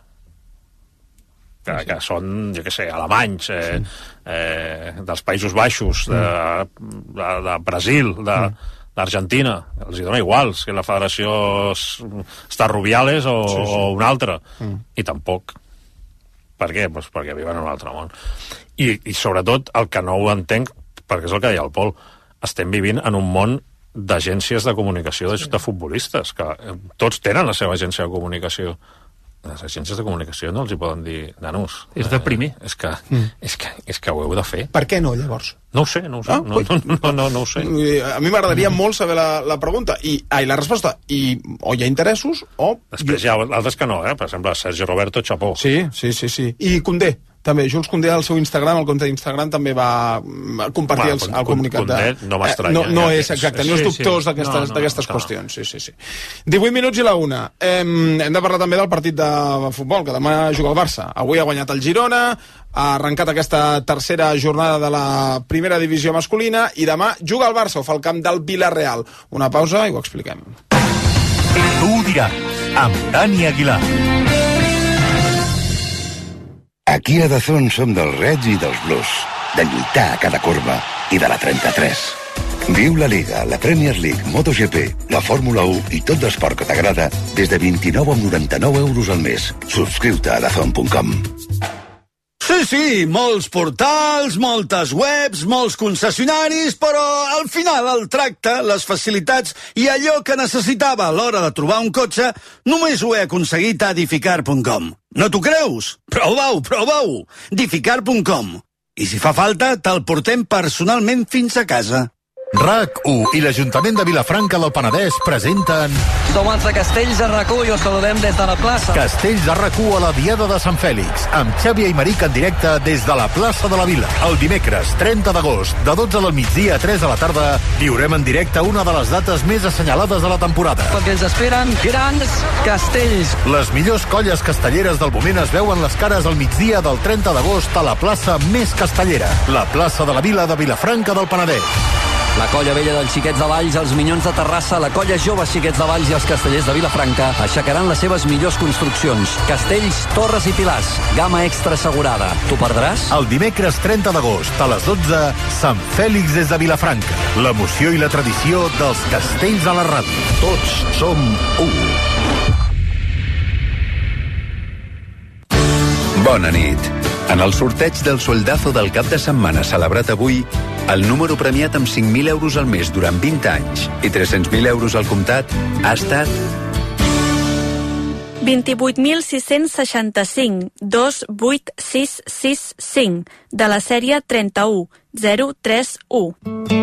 Que, que són, jo què sé, alemanys, eh, eh, dels Països Baixos, de, de, de Brasil, de, d'Argentina. Els hi dona igual si la federació està Rubiales o, sí, sí. o una altra. Mm. I tampoc. Per què? Pues perquè viuen en un altre món. I, I sobretot el que no ho entenc, perquè és el que deia el Pol, estem vivint en un món d'agències de comunicació de, de futbolistes, que tots tenen la seva agència de comunicació. Les agències de comunicació no els hi poden dir nanos. És de primer. Eh, és, que, mm. és, que, és que ho heu de fer. Per què no, llavors? No ho sé, no ho sé. Ah, no, no, no, no, no ho sé. A mi m'agradaria mm. molt saber la, la pregunta i, ai, la resposta. I o hi ha interessos o... Després hi ha altres que no, eh? Per exemple, Sergio Roberto Chapó. Sí, sí, sí, sí. I Condé. També, Jules Condé al seu Instagram, al compte d'Instagram, també va compartir bueno, el, el comunicat. Condé de... no m'estranya. No, no és, exacte, no és dubtós sí, sí. d'aquestes no, no, no, qüestions. Sí, sí, sí. divuit minuts i la una. Hem, hem de parlar també del partit de futbol, que demà juga el Barça. Avui ha guanyat el Girona, ha arrencat aquesta tercera jornada de la primera divisió masculina i demà juga el Barça, ho fa al camp del Villarreal. Una pausa i ho expliquem. Tu ho diràs, amb Dani Aguilar. Aquí a Dazón som dels reds i dels blues, de lluitar a cada corba i de la trenta-tres. Viu la Liga, la Premier League, MotoGP, la Fórmula u i tot l'esport que t'agrada des de vint-i-nou coma noranta-nou euros al mes. Subscriu-te a dazón punt com. Sí, sí, molts portals, moltes webs, molts concessionaris, però al final el tracte, les facilitats i allò que necessitava a l'hora de trobar un cotxe només ho he aconseguit a Dificar punt com. No t'ho creus? Prova-ho, prova-ho! Dificar punt com. I si fa falta, te'l portem personalment fins a casa. RAC u i l'Ajuntament de Vilafranca del Penedès presenten... Som els de Castells a RAC u i us saludem des de la plaça. Castells a RAC u a la Diada de Sant Fèlix, amb Xavi Aymeric en directe des de la plaça de la Vila. El dimecres, trenta d'agost, de dotze del migdia a tres de la tarda, viurem en directe una de les dates més assenyalades de la temporada. Perquè ens esperen grans castells. Les millors colles castelleres del moment es veuen les cares al migdia del trenta d'agost a la plaça més castellera, la plaça de la Vila de Vilafranca del Penedès. La colla vella dels Xiquets de Valls, els Minyons de Terrassa, la colla jove Xiquets de Valls i els castellers de Vilafranca aixecaran les seves millors construccions. Castells, torres i pilars. Gamma extra assegurada. T'ho perdràs? El dimecres trenta d'agost a les dotze, Sant Fèlix des de Vilafranca. L'emoció i la tradició dels castells a la ràdio. Tots som u. Bona nit. En el sorteig del soldazo del cap de setmana celebrat avui, el número premiat amb cinc mil euros al mes durant vint anys i tres-cents mil euros al comptat ha estat... vint-i-vuit mil sis-cents seixanta-cinc dos vuit sis sis cinc de la sèrie trenta-u zero tres u.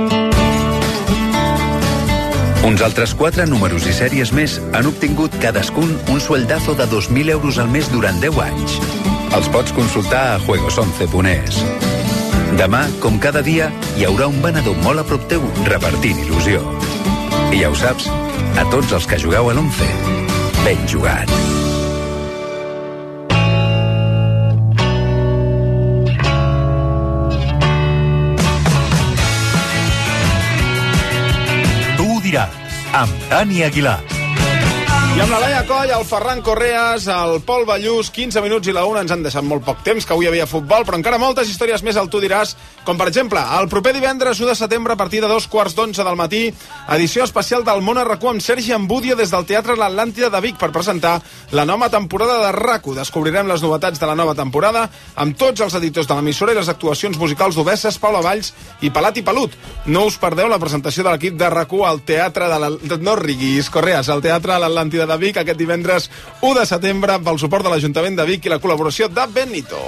Uns altres quatre números i sèries més han obtingut cadascun un sueldazo de dos mil euros al mes durant deu anys. Els pots consultar a juegos once punt es. Demà, com cada dia, hi haurà un venedor molt a prop teu repartint il·lusió. I ja ho saps, a tots els que jugueu a l'once, ben jugat. Tu ho diràs, amb Dani Aguilar. I amb la Laia Coll, el Ferran Correas, el Pol Ballús, quinze minuts i la una ens han deixat molt poc temps, que avui hi havia futbol, però encara moltes històries més al Tu diràs, com per exemple, el proper divendres u de setembre a partir de dos quarts d'onze del matí, edició especial del Món a RAC u amb Sergi Ambudio des del Teatre L'Atlàntida de Vic per presentar la nova temporada de RAC u. Descobrirem les novetats de la nova temporada amb tots els editors de l'emissora i les actuacions musicals d'Obesses, Paula Valls i Pelat i Pelut. No us perdeu la presentació de l'equip de RAC u al Teatre de la... No riguis, Correas, al Teatre L'Atlàntida de Vic aquest divendres u de setembre amb el suport de l'Ajuntament de Vic i la col·laboració de Benito.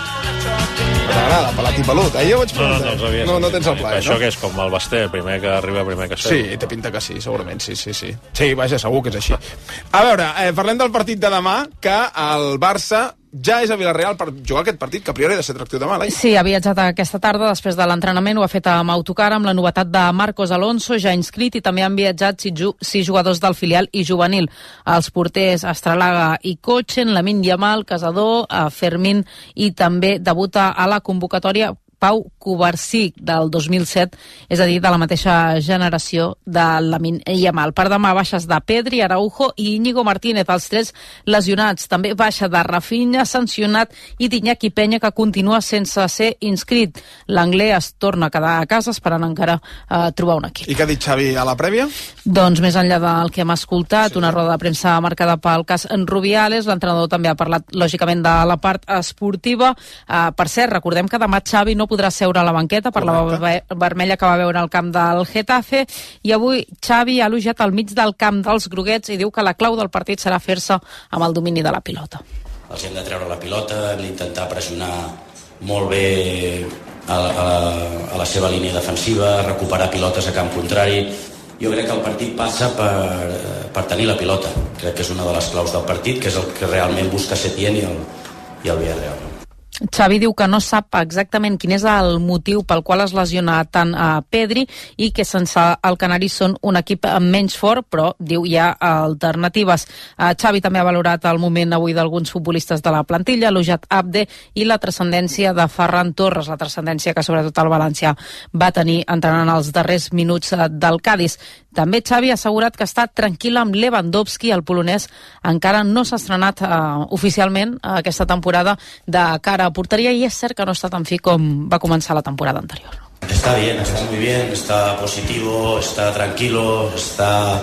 T'agrada, Pelat i Pelut? Ahir ho vaig preguntar. No, no, no, no, no tens el plaer, Això no? que és com el Basté, primer que arriba, primer que seu. Sí, té pinta que sí, segurament, sí, sí, sí. Sí, vaja, segur que és així. A veure, eh, parlem del partit de demà, que el Barça ja és a Vilareal per jugar aquest partit, que a priori ha de ser atractiu demà, Laia. Sí, ha viatjat aquesta tarda després de l'entrenament, ho ha fet amb autocar amb la novetat de Marcos Alonso, ja inscrit, i també han viatjat sis jugadors del filial i juvenil. Els porters Estralaga i Cotxen, Lamine Yamal, Casador, Fermín, i també debuta a la convocatòria Pau Cubarsí, del dos mil set, és a dir, de la mateixa generació de Lamine Yamal. Per demà, baixes de Pedri, Araujo i Íñigo Martínez, els tres lesionats. També baixa de Rafinha, sancionat, i d'Iñaki Peña, que continua sense ser inscrit. L'anglès es torna a quedar a casa esperant encara eh, trobar un equip. I què ha dit Xavi a la prèvia? Doncs més enllà del que hem escoltat, sí, una roda de premsa marcada pel cas Rubiales, l'entrenador també ha parlat, lògicament, de la part esportiva. Eh, per cert, recordem que demà Xavi no podrà seure a la banqueta per Correcte. La vermella que va veure al camp del Getafe, i avui Xavi ha elogiat al mig del camp dels groguets i diu que la clau del partit serà fer-se amb el domini de la pilota. Els hem de treure la pilota, hem d'intentar pressionar molt bé a la, a, la, a la seva línia defensiva, recuperar pilotes a camp contrari. Jo crec que el partit passa per, per tenir la pilota. Crec que és una de les claus del partit, que és el que realment busca Setién i el, i el Villarreal. Xavi diu que no sap exactament quin és el motiu pel qual es lesiona tant a Pedri i que sense el Canari són un equip menys fort, però diu hi ha alternatives. Xavi també ha valorat el moment avui d'alguns futbolistes de la plantilla, elogiat Abde i la transcendència de Ferran Torres, la transcendència que sobretot el València va tenir entrenant els darrers minuts del Cádiz. També Xavi ha assegurat que està tranquil amb Lewandowski, el polonès encara no s'ha estrenat eh, oficialment aquesta temporada de cara a porteria, i és cert que no està tan fi com va començar la temporada anterior. Está bien, está muy bien, está positivo, está tranquilo, está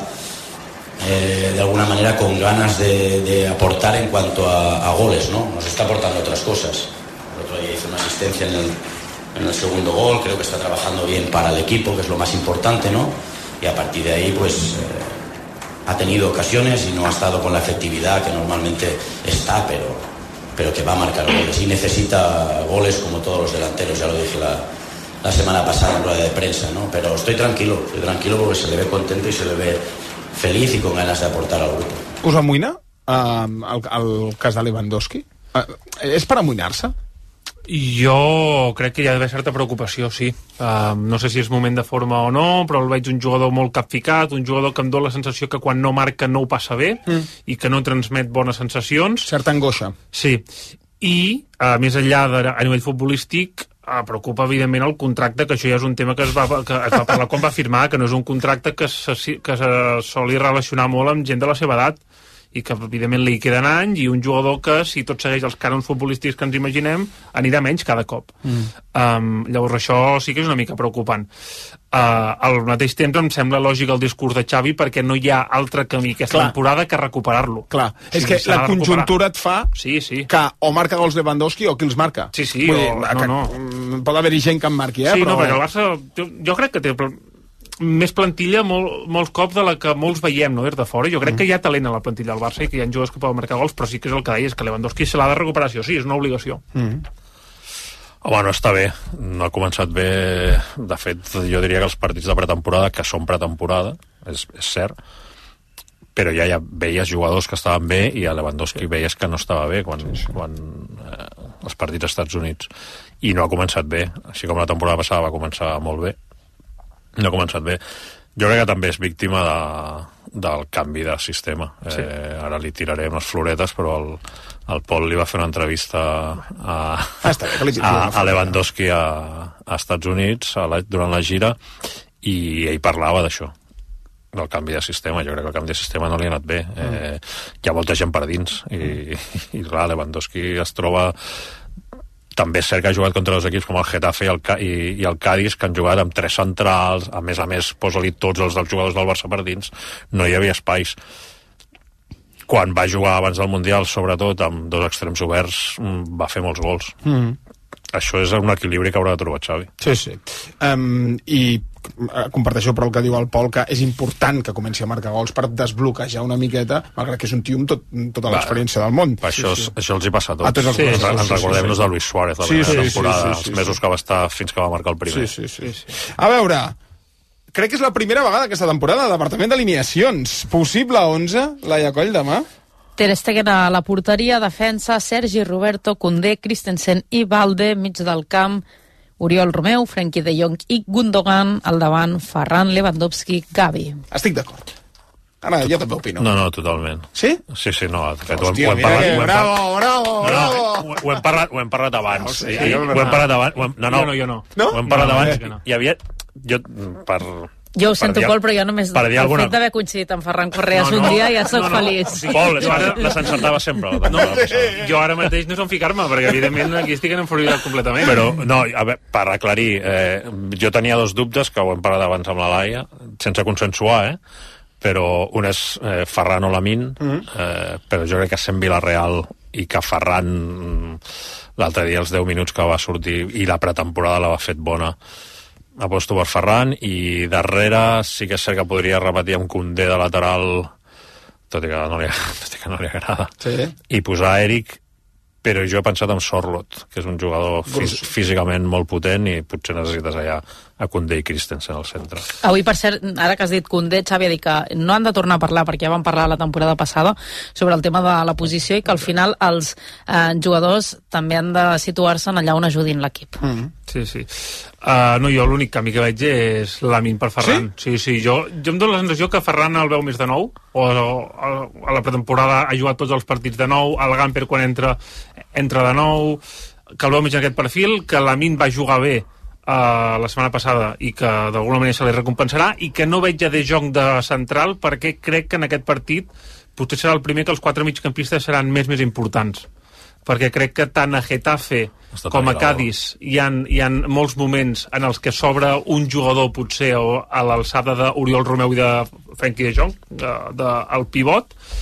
eh, de alguna manera con ganas de, de aportar en cuanto a, a goles, ¿no? Nos está aportando otras cosas. El otro día hizo una asistencia en el, en el segundo gol, creo que está trabajando bien para el equipo, que es lo más importante, ¿no? Y a partir de ahí, pues, eh, ha tenido ocasiones y no ha estado con la efectividad que normalmente está, pero, pero que va a marcar goles. Y necesita goles como todos los delanteros, ya lo dije la, la semana pasada en rueda de prensa, ¿no? Pero estoy tranquilo, estoy tranquilo porque se le ve contento y se le ve feliz y con ganas de aportar al grupo. Us amoïna uh, el, el cas de Lewandowski? Uh, és per amoïnar-se? Jo crec que hi ha d'haver certa preocupació, sí. Uh, no sé si és moment de forma o no, però el veig un jugador molt capficat, un jugador que em dóna la sensació que quan no marca no ho passa bé mm. i que no transmet bones sensacions. Certa angoixa. Sí. I, uh, més enllà de, a nivell futbolístic, uh, preocupa evidentment el contracte, que això ja és un tema que es va, que es va parlar quan va firmar, que no és un contracte que se, que se soli relacionar molt amb gent de la seva edat, i que evidentment li queden anys, i un jugador que, si tot segueix els cànons futbolístics que ens imaginem, anirà menys cada cop. Mm. Um, llavors això sí que és una mica preocupant. Uh, al mateix temps em sembla lògic el discurs de Xavi, perquè no hi ha altre camí aquesta Clar. temporada que recuperar-lo. Clar, o sigui, és que la conjuntura et fa sí, sí. que o marca gols Lewandowski o qui els marca. Sí, sí, Vull o... dir, no, que, no. Pot haver-hi gent que en marqui, eh? Sí, però... no, perquè el Barça, jo, jo crec que té més plantilla molt, molts cops de la que molts veiem, no, des de fora. Jo crec mm. que hi ha talent a la plantilla del Barça i que hi ha jugadors que poden marcar gols, però sí que és el que deia, és que Lewandowski se l'ha de recuperar, sí, és una obligació. Mm. Home, no està bé, no ha començat bé. De fet, jo diria que els partits de pretemporada, que són pretemporada, és, és cert, però ja, ja veies jugadors que estaven bé i a Lewandowski veies que no estava bé quan, sí, sí. quan eh, els partits als Estats Units, i no ha començat bé, així com la temporada passada va començar molt bé. No ha començat bé. Jo crec que també és víctima de, del canvi de sistema. Sí. Eh, ara li tiraré unes floretes, però el, el Pol li va fer una entrevista a, ah, bé, a, a Lewandowski a, a Estats Units a la, durant la gira, i ell parlava d'això, del canvi de sistema. Jo crec que el canvi de sistema no li ha anat bé. Eh, hi ha molta gent per dins, i, i clar, Lewandowski es troba... També és cert que ha jugat contra dos equips com el Getafe i el, i, i el Cádiz, que han jugat amb tres centrals, a més a més, posa-li tots els dels jugadors del Barça per dins, no hi havia espais. Quan va jugar abans del Mundial, sobretot, amb dos extrems oberts, va fer molts gols. Mm. Això és un equilibri que haurà de trobar Xavi. Sí, sí. Um, I comparteixo però el que diu el Pol, que és important que comenci a marcar gols per desbloquejar una miqueta, malgrat que és un tio amb tot, tota l'experiència del món. Això, sí, sí. això els hi passa a tots. A tots els sí, sí, en recordem-nos sí, sí. de Luis Suárez, la sí, primera sí, temporada, sí, sí, sí, els mesos sí. que va estar fins que va marcar el primer. Sí, sí, sí, sí. A veure, crec que és la primera vegada aquesta temporada, Departament d'Alineacions. Possible onze, Laia Coll, demà? Ter Stegen a la porteria, defensa, Sergi Roberto, Koundé, Christensen i Balde, mig del camp, Oriol Romeu, Frenkie de Jong i Gundogan, al davant, Ferran, Lewandowski, Gavi. Estic d'acord. Ara, jo també opino. No, no, totalment. Sí? Sí, sí, no. Fet, Hòstia, ho hem, ho hem parlat, mira, ho hem bravo, parlat, bravo, no, bravo. No, ho hem parlat, ho hem parlat abans. No, sí, I, jo no, ho hem parlat abans. Ho hem, no, no, jo no, jo no. No? Ho hem parlat no, abans. Eh? No. Hi havia... Jo, per... Jo ho sento, dir, Pol, però jo només per dir el alguna... fet d'haver coincidit amb Ferran Correas no, no, un dia ja soc no, no. feliç. Sí, Pol, ara les encertava sempre. La no, jo ara mateix no és on ficar-me, perquè evidentment aquí estic en enforitat completament. Però, no, a veure, per aclarir, eh, jo tenia dos dubtes, que ho hem parlat abans amb la Laia, sense consensuar, eh? Però un és eh, Ferran o Lamine, mm. eh, però jo crec que sent Villarreal i que Ferran l'altre dia els deu minuts que va sortir i la pretemporada l'ha fet bona, aposto per Ferran, i darrere sí que és cert que podria repetir amb Koundé de lateral, tot i que no li, tot i que no li agrada, sí. i posar Eric, però jo he pensat en Sorloth, que és un jugador fís físicament molt potent, i potser necessites allà a Koundé i Christensen al centre. Avui, per cert, ara que has dit Koundé, Xavi ha dit que no han de tornar a parlar, perquè ja vam parlar la temporada passada sobre el tema de la posició, i que al final els eh, jugadors també han de situar-se allà on ajudin l'equip. Mm. Sí, sí. Uh, no, jo l'únic canvi que veig és Lamine per Ferran. Sí? Sí, sí. Jo, jo em dono la sensació que Ferran el veu més de nou, o a, a la pretemporada ha jugat tots els partits de nou, el Gamper quan entra, entra de nou, que el veu més en aquest perfil, que Lamine va jugar bé Uh, la setmana passada i que d'alguna manera se li recompensarà, i que no veig a De Jong de central, perquè crec que en aquest partit potser serà el primer que els quatre migcampistes seran més més importants, perquè crec que tant a Getafe com a Cádiz hi ha, hi ha molts moments en els que s'obre un jugador potser a l'alçada d'Oriol Romeu i de Frenkie de Jong, de, de, el pivot,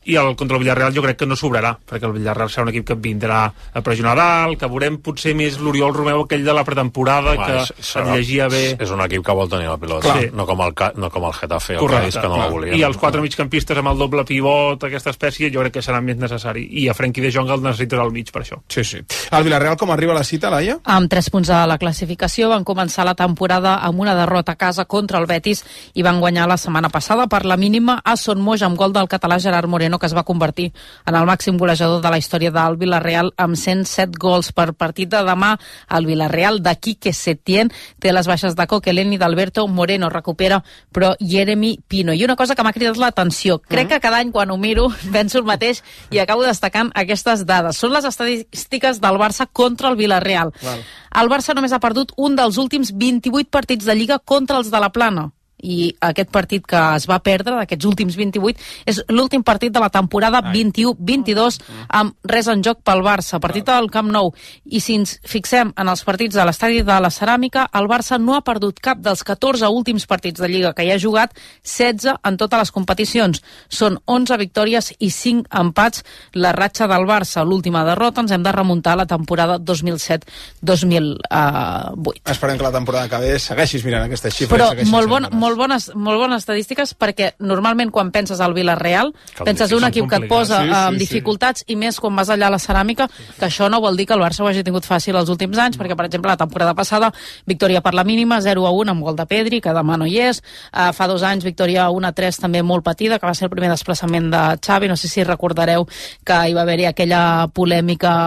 i el contra el Villarreal jo crec que no sobrarà, perquè el Villarreal serà un equip que vindrà a pressionar dalt, que veurem potser més l'Oriol Romeu aquell de la pretemporada, Home, que és, et llegia bé. És un equip que vol tenir la pilota, sí. no, com el, no com el Getafe o el Cádiz, que no clar. la volien. I els quatre migcampistes amb el doble pivot, aquesta espècie, jo crec que serà més necessari. I a Frenkie de Jong el necessites al mig per això. Sí, sí. El Villarreal com arriba a la cita, Laia? Amb tres punts a la classificació, van començar la temporada amb una derrota a casa contra el Betis i van guanyar la setmana passada per la mínima a Son Moix amb gol del català Gerard Moreno, que es va convertir en el màxim golejador de la història del Villarreal amb cent set gols per partit de demà. El Villarreal de Quique Setién té les baixes de Coquelin i d'Alberto Moreno, recupera però Jeremy Pino. I una cosa que m'ha cridat l'atenció, crec que cada any quan ho miro penso el mateix i acabo destacant aquestes dades. Són les estadístiques del Barça contra el Villarreal. Val. El Barça només ha perdut un dels últims vint-i-vuit partits de Lliga contra els de la Plana. I aquest partit que es va perdre, d'aquests últims vint-i-vuit, és l'últim partit de la temporada vint-i-u vint-i-dos amb res en joc pel Barça, partit del Camp Nou. I si ens fixem en els partits de l'estadi de la Ceràmica, el Barça no ha perdut cap dels catorze últims partits de Lliga que hi ha jugat, setze en totes les competicions. Són onze victòries i cinc empats la ratxa del Barça. L'última derrota ens hem de remuntar a la temporada dos mil set dos mil vuit. Esperem que la temporada que ve segueixis mirant aquestes xifres. Però molt bona, molt bones, molt bones estadístiques, perquè normalment quan penses al Villarreal Cal penses un equip que et posa sí, sí, amb dificultats sí. i més quan vas allà a la Ceràmica, que això no vol dir que el Barça ho hagi tingut fàcil els últims anys, perquè per exemple la temporada passada victòria per la mínima, zero a un amb gol de Pedri, que demà no hi és, uh, fa dos anys victòria un a tres també molt patida, que va ser el primer desplaçament de Xavi, no sé si recordareu que hi va haver-hi aquella polèmica.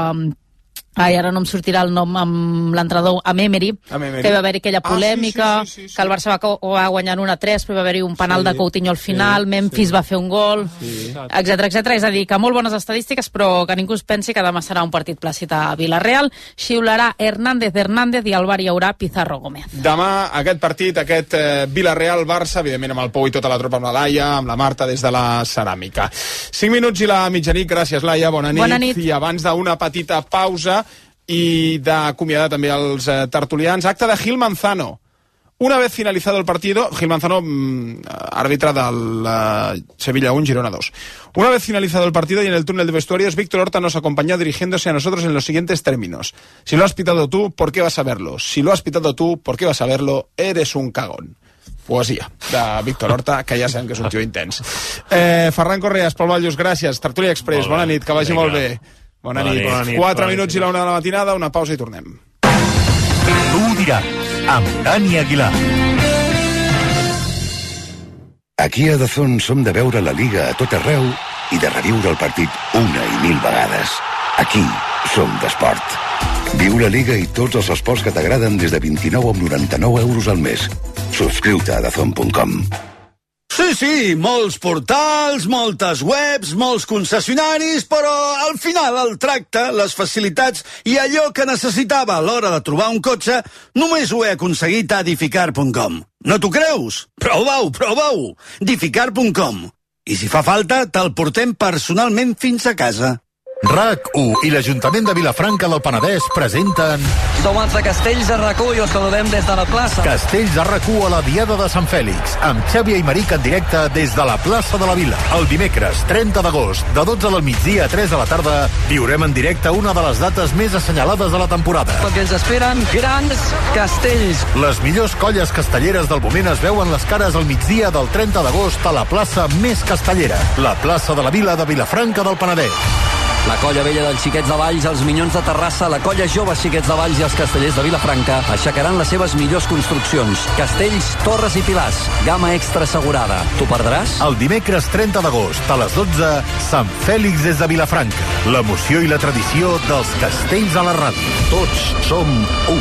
Ai, ara no em sortirà el nom amb l'entrenador, amb Emery, amb Emery, que va haver-hi aquella polèmica, ah, sí, sí, sí, sí, sí. que el Barça va, va guanyar un a tres, però va haver-hi un penal sí, de Coutinho al final, sí, Memphis sí. va fer un gol, etcètera, etcètera. És a dir, que molt bones estadístiques, però que ningú es pensi que demà serà un partit plàcid a Villarreal. Xiularà Hernández Hernández i al bar hi haurà Pizarro Gómez. Demà aquest partit, aquest eh, Villarreal-Barça, evidentment amb el Pou i tota la tropa, amb la Laia, amb la Marta des de la Ceràmica. cinc minuts i la mitjanit, gràcies Laia, bona nit. Bona nit. I abans d'una petita pausa y d'acomiadar també els eh, tertulians. Acta de Gil Manzano. Una vez finalizado el partido, Gil Manzano, mmm, árbitra del uh, Sevilla uno, Girona dos. Una vez finalizado el partido y en el túnel de vestuarios, Víctor Horta nos acompañó dirigiéndose a nosotros en los siguientes términos. Si lo has pitado tú, ¿por qué vas a verlo? Si lo has pitado tú, ¿por qué vas a verlo? Eres un cagón. Poesia de Víctor Horta, que ja sabem que és un tio intens. Eh, Ferran Correas, Pol Vallos, gràcies. Tertúlia Express, bona nit, que vagi molt bé. Bona, bona nit. Bona nit. Quatre bona minuts nit. I la una de la matinada, una pausa i tornem. Tu ho diràs, amb Dani Aguilar. Aquí a Dazón som de veure la Liga a tot arreu i de reviure el partit una i mil vegades. Aquí som d'esport. Viu la Liga i tots els esports que t'agraden des de vint-i-nou coma noranta-nou euros al mes. Subscriu-te a dazón punt com. Sí, sí, molts portals, moltes webs, molts concessionaris, però al final el tracte, les facilitats i allò que necessitava a l'hora de trobar un cotxe només ho he aconseguit a Dificar punt com. No t'ho creus? Prova-ho, prova-ho! Dificar punt com. I si fa falta, te'l portem personalment fins a casa. RAC u i l'Ajuntament de Vilafranca del Penedès presenten... Som els de Castells a RAC u i us saludem des de la plaça. Castells a RAC u a la Diada de Sant Fèlix, amb Xavi Aymeric en directe des de la plaça de la Vila. El dimecres, trenta d'agost, de dotze del migdia a tres de la tarda, viurem en directe una de les dates més assenyalades de la temporada. Perquè ens esperen grans castells. Les millors colles castelleres del moment es veuen les cares al migdia del trenta d'agost a la plaça més castellera, la plaça de la Vila de Vilafranca del Penedès. La colla vella dels Xiquets de Valls, els Minyons de Terrassa, la colla jove Xiquets de Valls i els castellers de Vilafranca aixecaran les seves millors construccions. Castells, torres i pilars. Gamma extra assegurada. T'ho perdràs? El dimecres trenta d'agost a les dotze, Sant Fèlix des de Vilafranca. L'emoció i la tradició dels castells a la ràdio. Tots som u.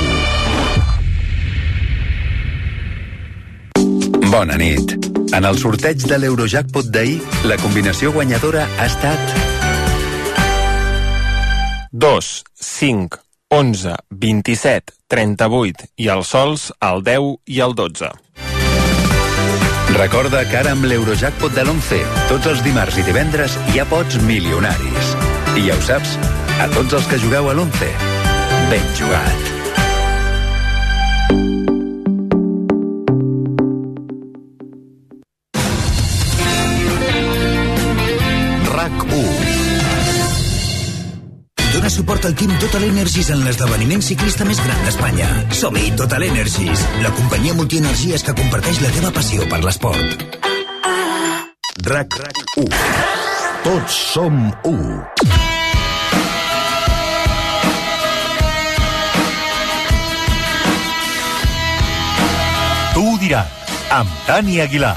Bona nit. En el sorteig de l'Eurojackpot d'ahir, la combinació guanyadora ha estat... dos, cinc, onze, vint-i-set, trenta-vuit i els sols el deu i el dotze. Recorda que ara amb l'Eurojackpot de l'onze, tots els dimarts i divendres hi ha pots milionaris. I ja ho saps, a tots els que jugueu a l'onze, ben jugat. RAC dona suport al Team Total Energies en l'esdeveniment ciclista més gran d'Espanya. Som-hi, Total Energies, la companyia multienergies que comparteix la teva passió per l'esport. RAC u. Tots som u. Tu ho diràs, amb Dani Aguilar.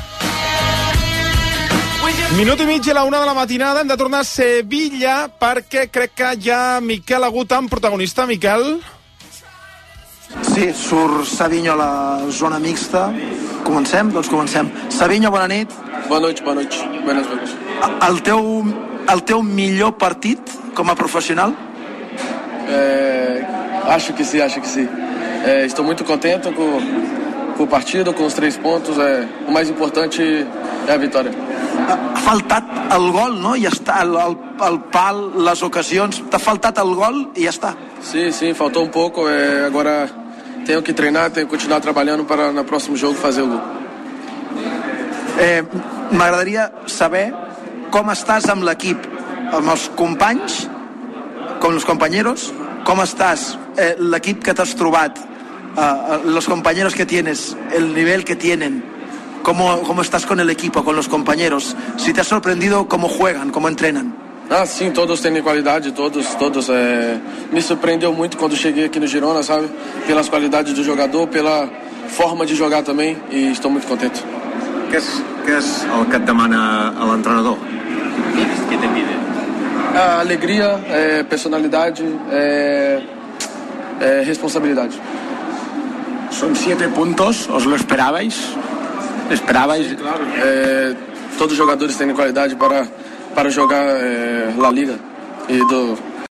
Minut i mig a la una de la matinada. Hem de tornar a Sevilla perquè crec que hi ha Miquel Agut amb protagonista. Miquel? Sí, surt Savinho a la zona mixta. Comencem? Doncs comencem. Savinho, bona nit. Bona nit, bona nit. Buenas noches. El teu, el teu millor partit com a professional? É, acho que sim, acho que sim. É, estou muito contente com, com o partido, com os três pontos. É, o mais importante é a vitória. Ha faltat el gol, no? I ja està, el, el, el pal, les ocasions. T'ha faltat el gol i ja està. Sim, sim, faltou um pouco. É, agora tenho que treinar, tenho que continuar trabalhando para no próximo jogo fazer o gol. Eh, M'agradaria saber com estàs amb l'equip, amb els companys, com els companyeros, com estàs, eh, l'equip que t'has trobat, eh, los compañeros que tienes, el nivel que tienen, cómo, cómo estás con el equipo, con los compañeros, si te ha sorprendido cómo juegan, cómo entrenan. Ah, sim, todos têm qualidade, todos, todos. É... Me surpreendeu muito quando cheguei aqui no Girona, sabe? Pelas qualidades do jogador, pela forma de jogar também, e estou muito contente. Què és, què és el que et demana a l'entrenador? Què te pide? A alegria, é, personalidade, é, é, responsabilidade. Son siete puntos, ¿os lo esperabais? ¿Esperabais? Sí, claro. É, todos os jogadores têm qualidade para, para jogar é, La Liga e do